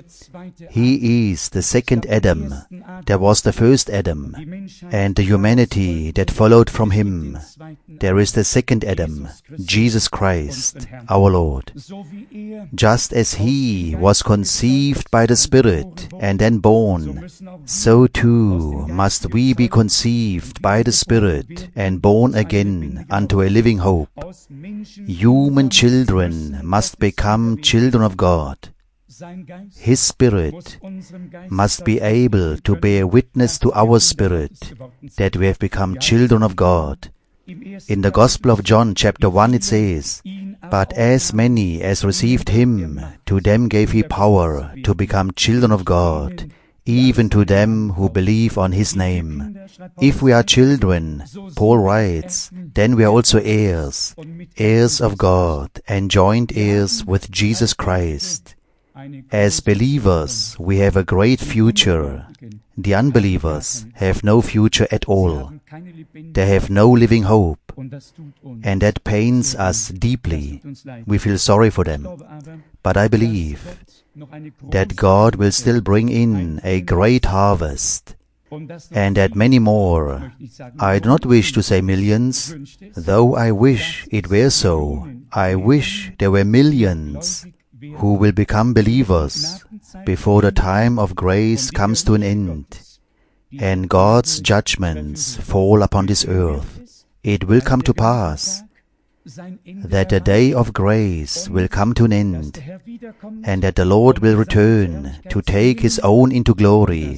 He is the second Adam. There was the first Adam, and the humanity that followed from him. There is the second Adam, Jesus Christ, our Lord. Just as He was conceived by the Spirit and then born, so too must we be conceived by the Spirit and born again unto a living hope. Human children must become children of God. His Spirit must be able to bear witness to our spirit that we have become children of God. In the Gospel of John chapter 1 it says, "But as many as received Him, to them gave He power to become children of God, even to them who believe on His name." If we are children, Paul writes, then we are also heirs, heirs of God, and joint heirs with Jesus Christ. As believers, we have a great future. The unbelievers have no future at all. They have no living hope, and that pains us deeply. We feel sorry for them. But I believe that God will still bring in a great harvest, and that many more, I do not wish to say millions, though I wish it were so. I wish there were millions who will become believers before the time of grace comes to an end, and God's judgments fall upon this earth. It will come to pass that the day of grace will come to an end, and that the Lord will return to take His own into glory,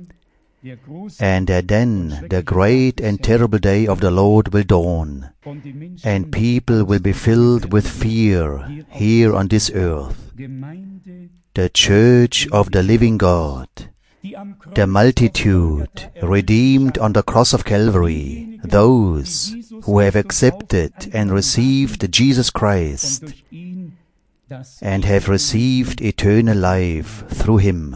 and that then the great and terrible day of the Lord will dawn, and people will be filled with fear here on this earth. The Church of the living God, the multitude redeemed on the cross of Calvary, those who have accepted and received Jesus Christ and have received eternal life through Him.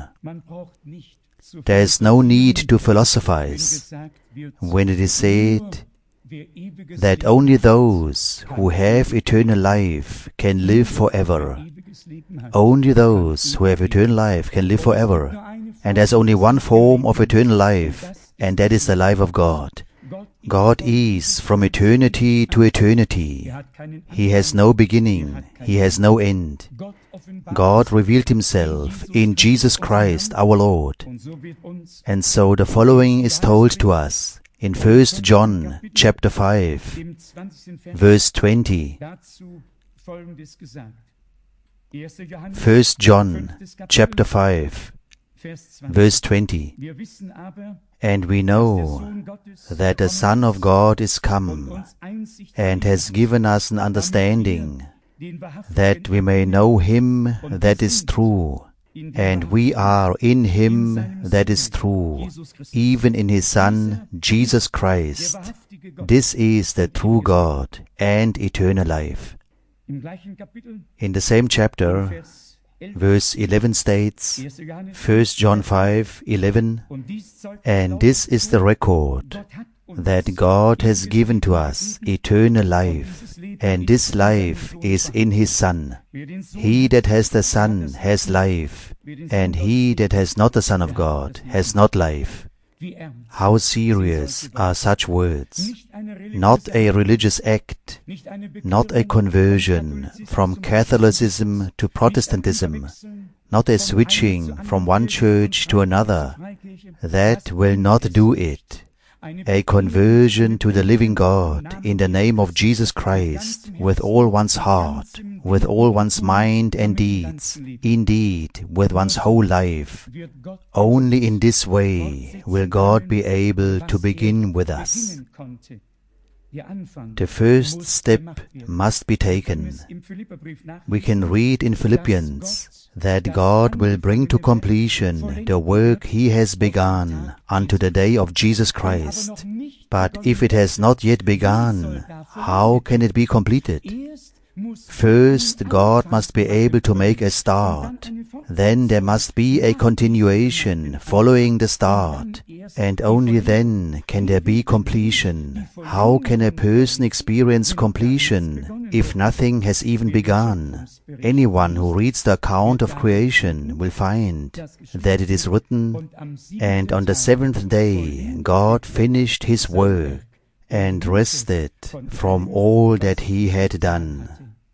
There is no need to philosophize when it is said that only those who have eternal life can live forever. Only those who have eternal life can live forever. And there's only one form of eternal life, and that is the life of God. God is from eternity to eternity. He has no beginning. He has no end. God revealed Himself in Jesus Christ our Lord. And so the following is told to us in 1 John chapter 5, verse 20. 1 John chapter 5, verse 20. And we know that the Son of God is come, and has given us an understanding, that we may know Him that is true, and we are in Him that is true, even in His Son, Jesus Christ. This is the true God and eternal life. In the same chapter, verse 11 states, 1 John 5:11, and this is the record, that God has given to us eternal life, and this life is in His Son. He that has the Son has life, and he that has not the Son of God has not life. How serious are such words? Not a religious act, not a conversion from Catholicism to Protestantism, not a switching from one church to another. That will not do it. A conversion to the living God in the name of Jesus Christ, with all one's heart, with all one's mind and deeds, indeed, with one's whole life. Only in this way will God be able to begin with us. The first step must be taken. We can read in Philippians that God will bring to completion the work He has begun unto the day of Jesus Christ. But if it has not yet begun, how can it be completed? First, God must be able to make a start. Then there must be a continuation following the start. And only then can there be completion. How can a person experience completion if nothing has even begun? Anyone who reads the account of creation will find that it is written, and on the seventh day God finished His work and rested from all that He had done.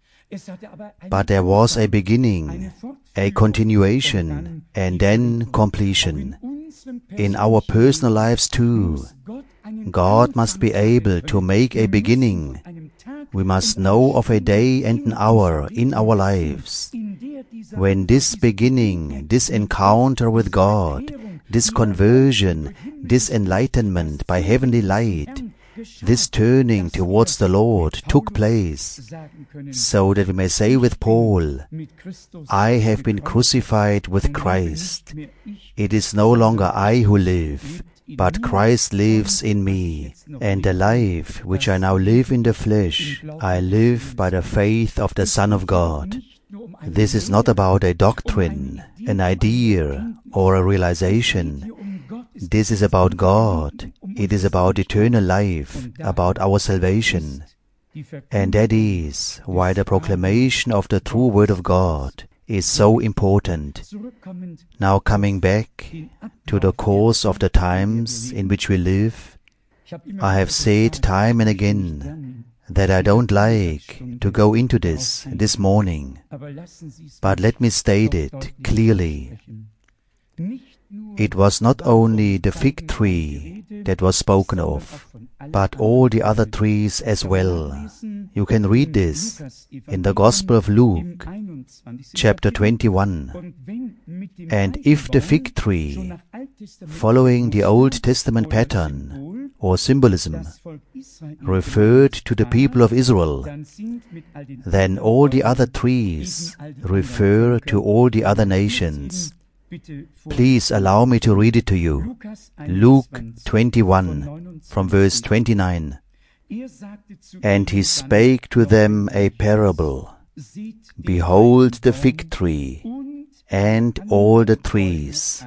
But there was a beginning, a continuation, and then completion. In our personal lives too, God must be able to make a beginning. We must know of a day and an hour in our lives when this beginning, this encounter with God, this conversion, this enlightenment by heavenly light, this turning towards the Lord took place, so that we may say with Paul, I have been crucified with Christ. It is no longer I who live, but Christ lives in me, and the life which I now live in the flesh, I live by the faith of the Son of God. This is not about a doctrine, an idea, or a realization. This is about God. It is about eternal life, about our salvation. And that is why the proclamation of the true Word of God is so important. Now coming back to the course of the times in which we live, I have said time and again that I don't like to go into this morning, but let me state it clearly. It was not only the fig tree that was spoken of, but all the other trees as well. You can read this in the Gospel of Luke, chapter 21. And if the fig tree, following the Old Testament pattern or symbolism, referred to the people of Israel, then all the other trees refer to all the other nations. Please allow me to read it to you. Luke 21, from verse 29. And he spake to them a parable. Behold the fig tree, and all the trees.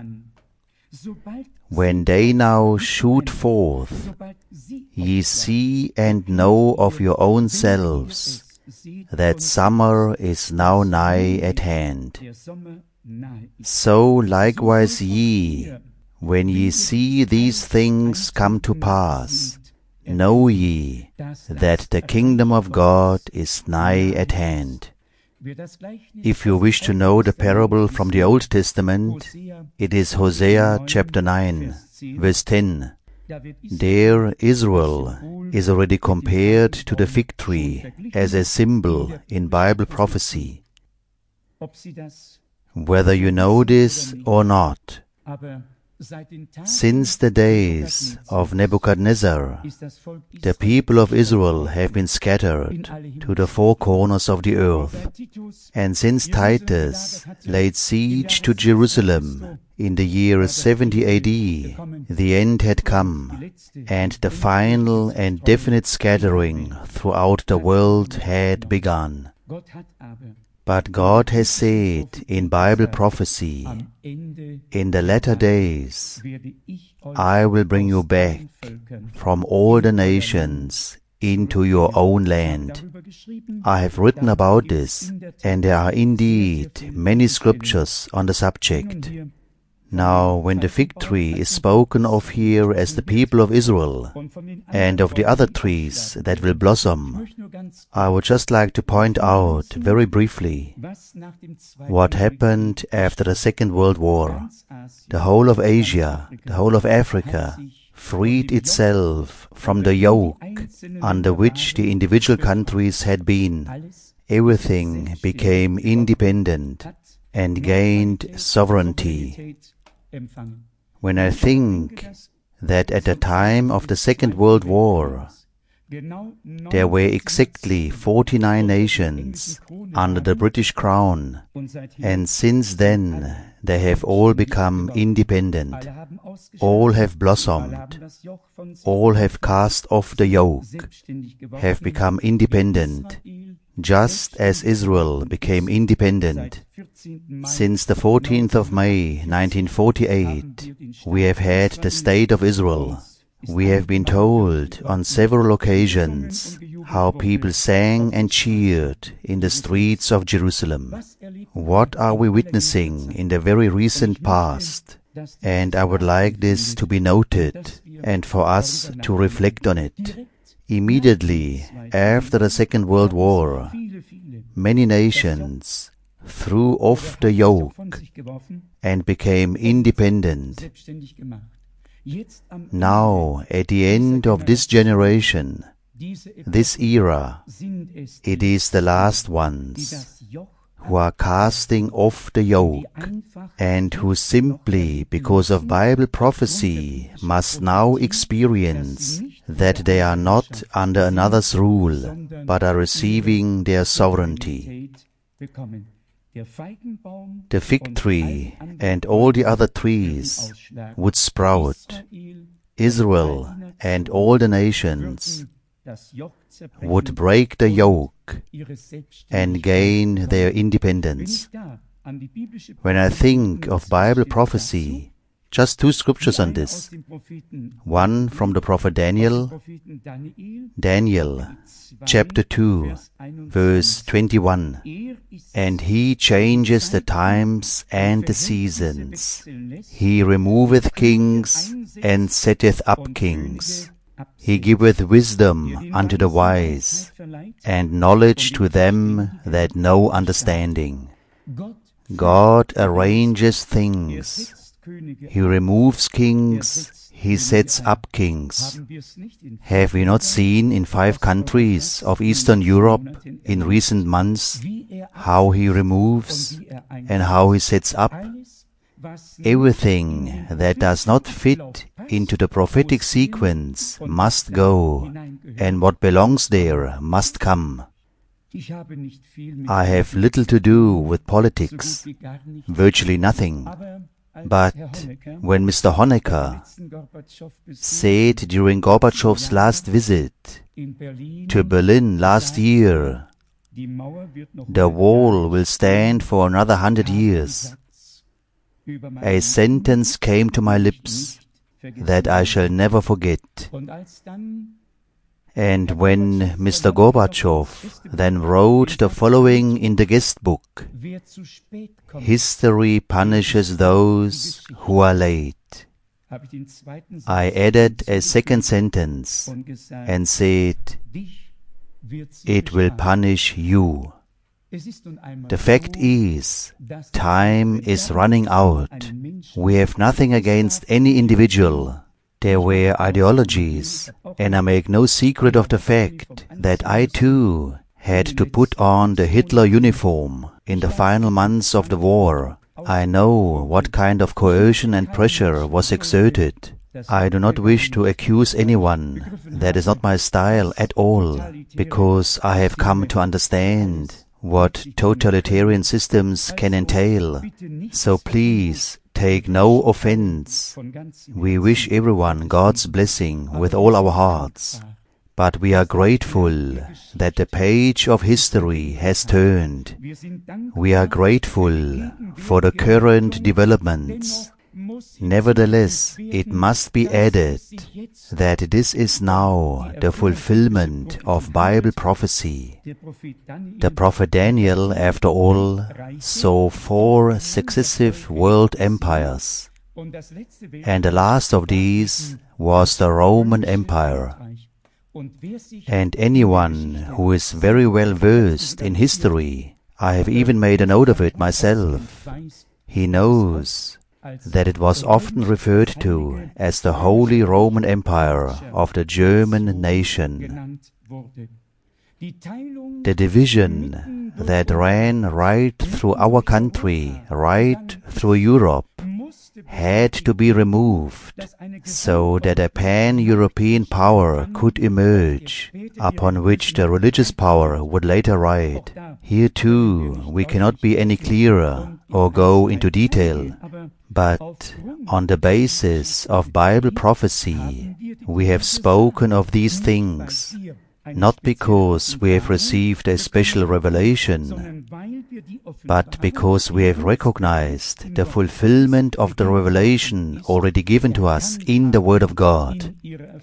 When they now shoot forth, ye see and know of your own selves, that summer is now nigh at hand. So likewise ye, when ye see these things come to pass, know ye that the kingdom of God is nigh at hand. If you wish to know the parable from the Old Testament, it is Hosea chapter 9, verse 10. There Israel is already compared to the fig tree as a symbol in Bible prophecy. Whether you know this or not, since the days of Nebuchadnezzar, the people of Israel have been scattered to the four corners of the earth. And since Titus laid siege to Jerusalem in the year 70 AD, the end had come, and the final and definite scattering throughout the world had begun. But God has said in Bible prophecy, in the latter days I will bring you back from all the nations into your own land. I have written about this, and there are indeed many scriptures on the subject. Now, when the fig tree is spoken of here as the people of Israel, and of the other trees that will blossom, I would just like to point out very briefly what happened after the Second World War. The whole of Asia, the whole of Africa, freed itself from the yoke under which the individual countries had been. Everything became independent and gained sovereignty. When I think that at the time of the Second World War, there were exactly 49 nations under the British Crown, and since then they have all become independent, all have blossomed, all have cast off the yoke, have become independent, just as Israel became independent. Since the 14th of May 1948, we have had the State of Israel. We have been told on several occasions how people sang and cheered in the streets of Jerusalem. What are we witnessing in the very recent past? And I would like this to be noted and for us to reflect on it. Immediately after the Second World War, many nations threw off the yoke and became independent. Now, at the end of this generation, this era, it is the last ones who are casting off the yoke and who simply, because of Bible prophecy, must now experience that they are not under another's rule, but are receiving their sovereignty. The fig tree and all the other trees would sprout. Israel and all the nations would break the yoke and gain their independence. When I think of Bible prophecy, just two scriptures on this. One from the prophet Daniel, Daniel chapter 2, verse 21. And he changes the times and the seasons. He removeth kings and setteth up kings. He giveth wisdom unto the wise, and knowledge to them that know understanding. God arranges things. He removes kings, he sets up kings. Have we not seen in 5 countries of Eastern Europe in recent months how he removes and how he sets up? Everything that does not fit into the prophetic sequence must go, and what belongs there must come. I have little to do with politics, virtually nothing. But when Mr. Honecker said during Gorbachev's last visit to Berlin last year, the wall will stand for another 100 years, a sentence came to my lips that I shall never forget. And when Mr. Gorbachev then wrote the following in the guest book, "History punishes those who are late," I added a second sentence and said, "It will punish you." The fact is, time is running out. We have nothing against any individual. There were ideologies, and I make no secret of the fact that I too had to put on the Hitler uniform in the final months of the war. I know what kind of coercion and pressure was exerted. I do not wish to accuse anyone. That is not my style at all, because I have come to understand what totalitarian systems can entail. So please, take no offense. We wish everyone God's blessing with all our hearts. But we are grateful that the page of history has turned. We are grateful for the current developments. Nevertheless, it must be added that this is now the fulfillment of Bible prophecy. The prophet Daniel, after all, saw 4 successive world empires, and the last of these was the Roman Empire. And anyone who is very well versed in history, I have even made a note of it myself, he knows that it was often referred to as the Holy Roman Empire of the German nation. The division that ran right through our country, right through Europe, had to be removed so that a pan-European power could emerge, upon which the religious power would later ride. Here too we cannot be any clearer or go into detail, but on the basis of Bible prophecy we have spoken of these things, not because we have received a special revelation, but because we have recognized the fulfillment of the revelation already given to us in the Word of God.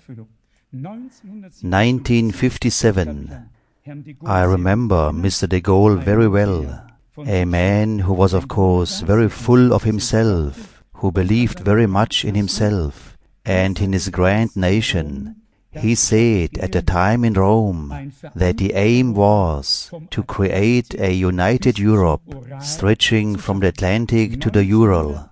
1957. I remember Mr. de Gaulle very well, a man who was of course very full of himself, who believed very much in himself and in his grand nation. He said at the time in Rome that the aim was to create a united Europe stretching from the Atlantic to the Ural.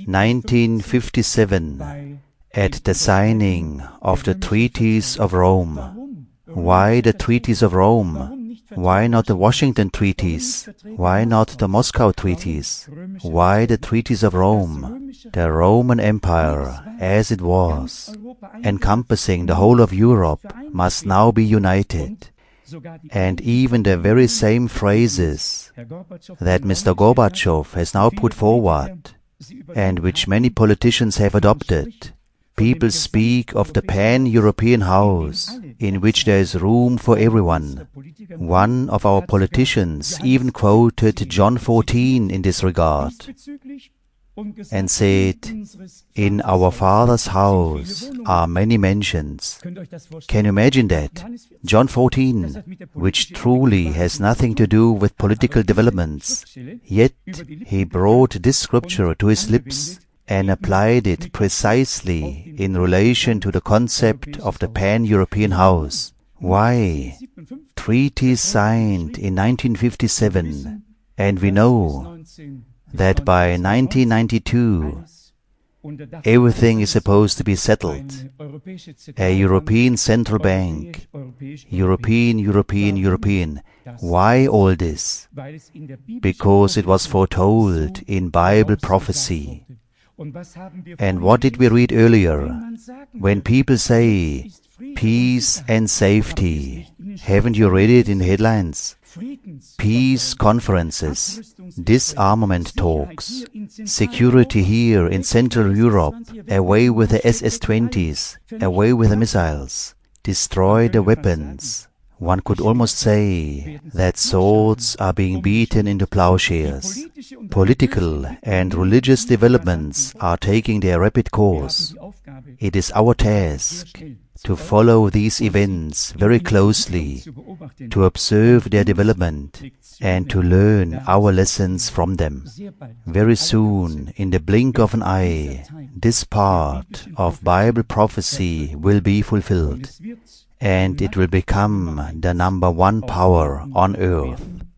1957, at the signing of the Treaties of Rome. Why the Treaties of Rome? Why not the Washington Treaties? Why not the Moscow Treaties? Why the Treaties of Rome? The Roman Empire, as it was, encompassing the whole of Europe, must now be united. And even the very same phrases that Mr. Gorbachev has now put forward, and which many politicians have adopted. People speak of the pan-European house, in which there is room for everyone. One of our politicians even quoted John 14 in this regard, and said, "In our Father's house are many mansions." Can you imagine that? John 14, which truly has nothing to do with political developments, yet he brought this scripture to his lips and applied it precisely in relation to the concept of the pan-European house. Why? Treaties signed in 1957, and we know that by 1992 everything is supposed to be settled. A European Central Bank, European. Why all this? Because it was foretold in Bible prophecy. And what did we read earlier? When people say, peace and safety, haven't you read it in the headlines? Peace conferences, disarmament talks, security here in Central Europe, away with the SS-20s, away with the missiles, destroy the weapons. One could almost say that swords are being beaten into plowshares. Political and religious developments are taking their rapid course. It is our task to follow these events very closely, to observe their development, and to learn our lessons from them. Very soon, in the blink of an eye, this part of Bible prophecy will be fulfilled, and it will become the #1 power on earth.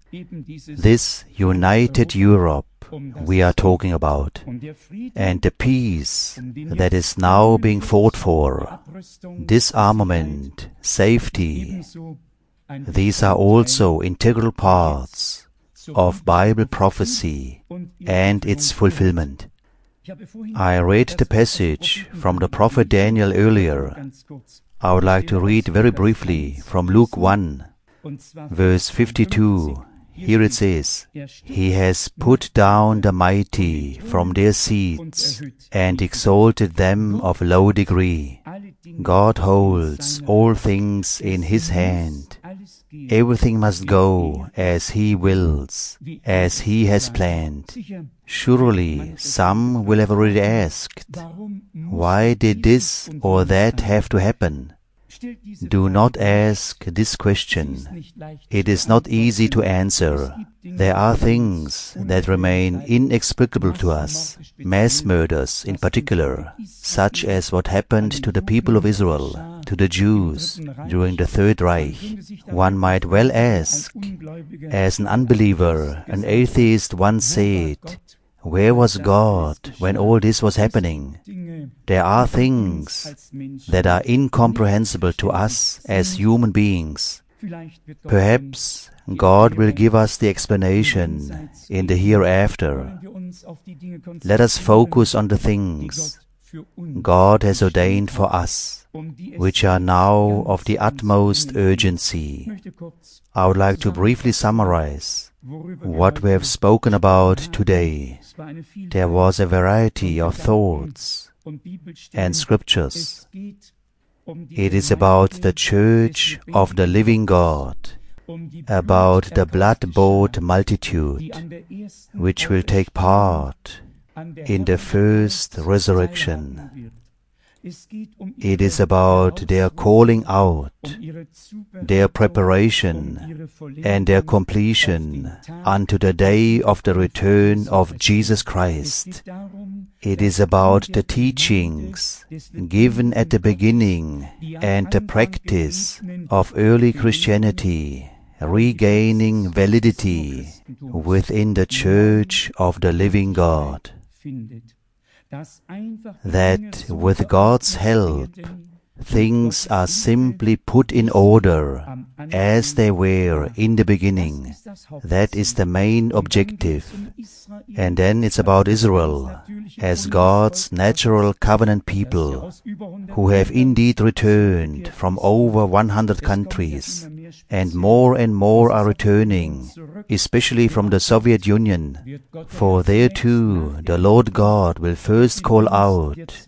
This united Europe we are talking about, and the peace that is now being fought for, disarmament, safety, these are also integral parts of Bible prophecy and its fulfillment. I read the passage from the prophet Daniel earlier. I would like to read very briefly from Luke 1, verse 52. Here it says, "He has put down the mighty from their seats and exalted them of low degree. God holds all things in His hand. Everything must go as He wills, as He has planned." Surely some will have already asked, why did this or that have to happen? Do not ask this question. It is not easy to answer. There are things that remain inexplicable to us, mass murders in particular, such as what happened to the people of Israel, to the Jews during the Third Reich. One might well ask, as an unbeliever, an atheist once said, where was God when all this was happening? There are things that are incomprehensible to us as human beings. Perhaps God will give us the explanation in the hereafter. Let us focus on the things God has ordained for us, which are now of the utmost urgency. I would like to briefly summarize what we have spoken about today. There was a variety of thoughts and scriptures. It is about the Church of the living God, about the blood-bought multitude, which will take part in the first resurrection. It is about their calling out, their preparation, and their completion unto the day of the return of Jesus Christ. It is about the teachings given at the beginning and the practice of early Christianity regaining validity within the Church of the living God. That with God's help, things are simply put in order as they were in the beginning. That is the main objective. And then it's about Israel as God's natural covenant people who have indeed returned from over 100 countries, and more are returning, especially from the Soviet Union, for there too the Lord God will first call out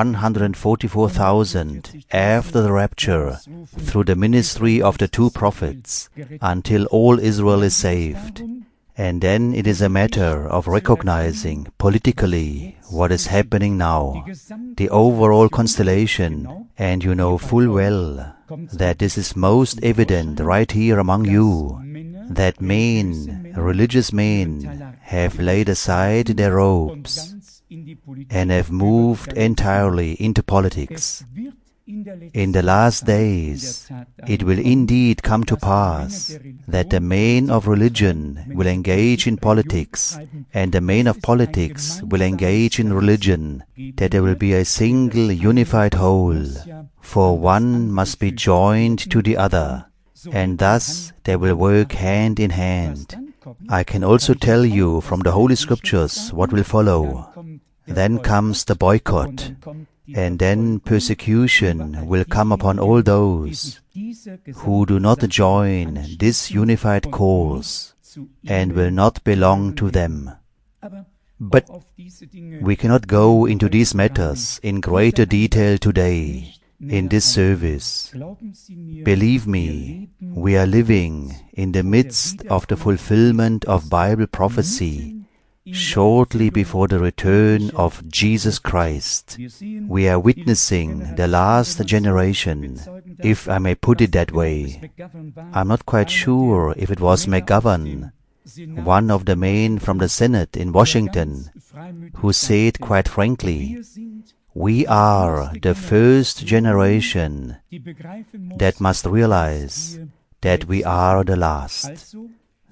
144,000 after the rapture through the ministry of the two prophets until all Israel is saved. And then it is a matter of recognizing politically what is happening now, the overall constellation, and you know full well that this is most evident right here among you, that men, religious men, have laid aside their robes and have moved entirely into politics. In the last days, it will indeed come to pass that the men of religion will engage in politics, and the men of politics will engage in religion, that there will be a single unified whole, for one must be joined to the other, and thus they will work hand in hand. I can also tell you from the Holy Scriptures what will follow. Then comes the boycott, and then persecution will come upon all those who do not join this unified cause and will not belong to them. But we cannot go into these matters in greater detail today in this service. Believe me, we are living in the midst of the fulfillment of Bible prophecy. Shortly before the return of Jesus Christ, we are witnessing the last generation, if I may put it that way. I'm not quite sure if it was McGovern, one of the men from the Senate in Washington, who said quite frankly, we are the first generation that must realize that we are the last.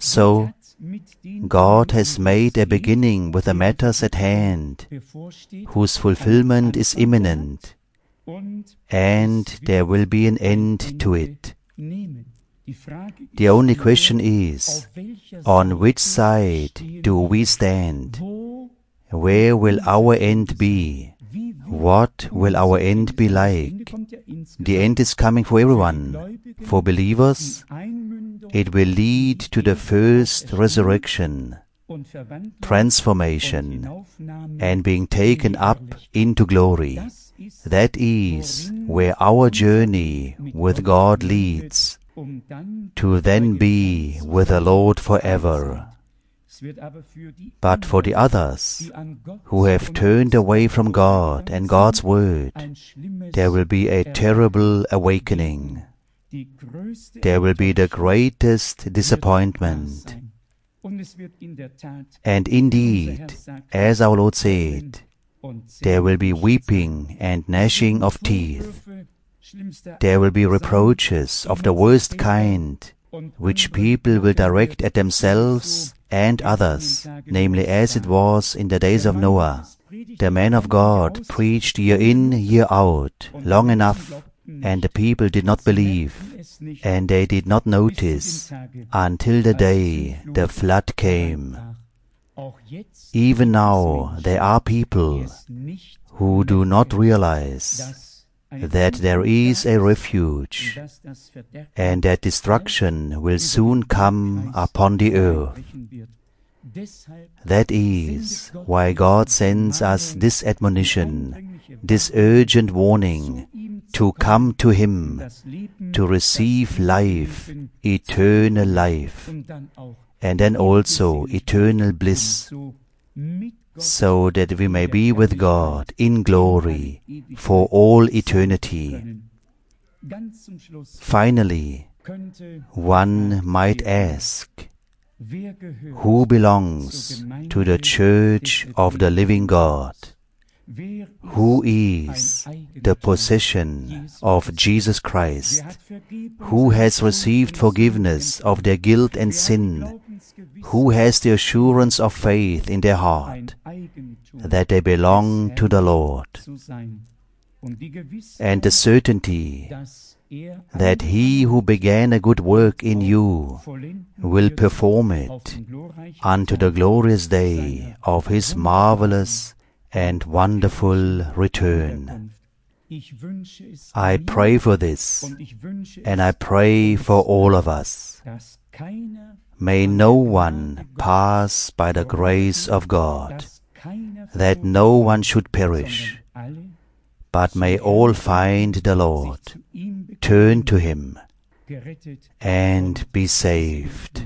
So, God has made a beginning with the matters at hand, whose fulfillment is imminent, and there will be an end to it. The only question is, on which side do we stand? Where will our end be? What will our end be like? The end is coming for everyone. For believers, it will lead to the first resurrection, transformation, and being taken up into glory. That is where our journey with God leads, to then be with the Lord forever. But for the others who have turned away from God and God's Word, there will be a terrible awakening. There will be the greatest disappointment. And indeed, as our Lord said, there will be weeping and gnashing of teeth. There will be reproaches of the worst kind, which people will direct at themselves and others, namely as it was in the days of Noah. The man of God preached year in, year out, long enough, and the people did not believe, and they did not notice, until the day the flood came. Even now there are people who do not realize that there is a refuge, and that destruction will soon come upon the earth. That is why God sends us this admonition, this urgent warning, to come to Him, to receive life, eternal life, and then also eternal bliss, so that we may be with God in glory for all eternity. Finally, one might ask, who belongs to the Church of the living God? Who is the possession of Jesus Christ? Who has received forgiveness of their guilt and sin? Who has the assurance of faith in their heart that they belong to the Lord, and the certainty that He who began a good work in you will perform it unto the glorious day of His marvelous and wonderful return. I pray for this, and I pray for all of us. May no one pass by the grace of God, that no one should perish, but may all find the Lord, turn to Him, and be saved.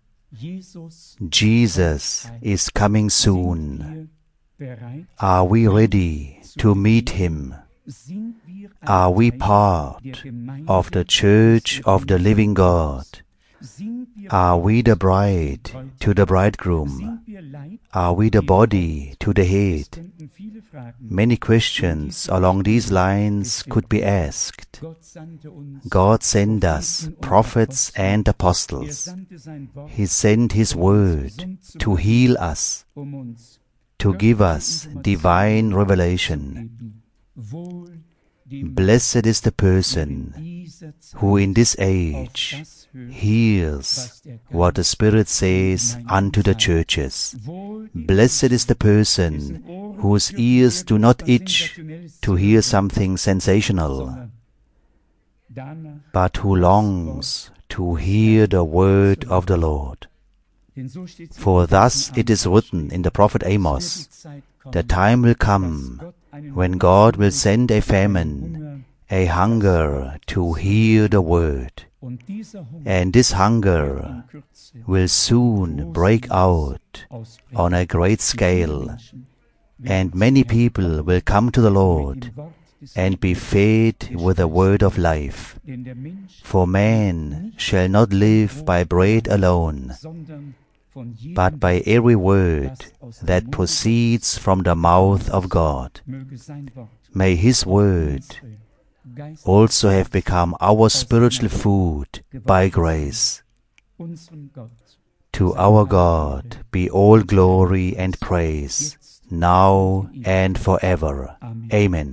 Jesus is coming soon. Are we ready to meet Him? Are we part of the Church of the living God? Are we the bride to the bridegroom? Are we the body to the head? Many questions along these lines could be asked. God sent us prophets and apostles. He sent His word to heal us, to give us divine revelation. Blessed is the person who in this age hears what the Spirit says unto the churches. Blessed is the person whose ears do not itch to hear something sensational, but who longs to hear the word of the Lord. For thus it is written in the prophet Amos, the time will come when God will send a famine, a hunger to hear the word. And this hunger will soon break out on a great scale, and many people will come to the Lord and be fed with the word of life. For man shall not live by bread alone, but by every word that proceeds from the mouth of God. May His word also have become our spiritual food by grace. To our God be all glory and praise, now and forever. Amen.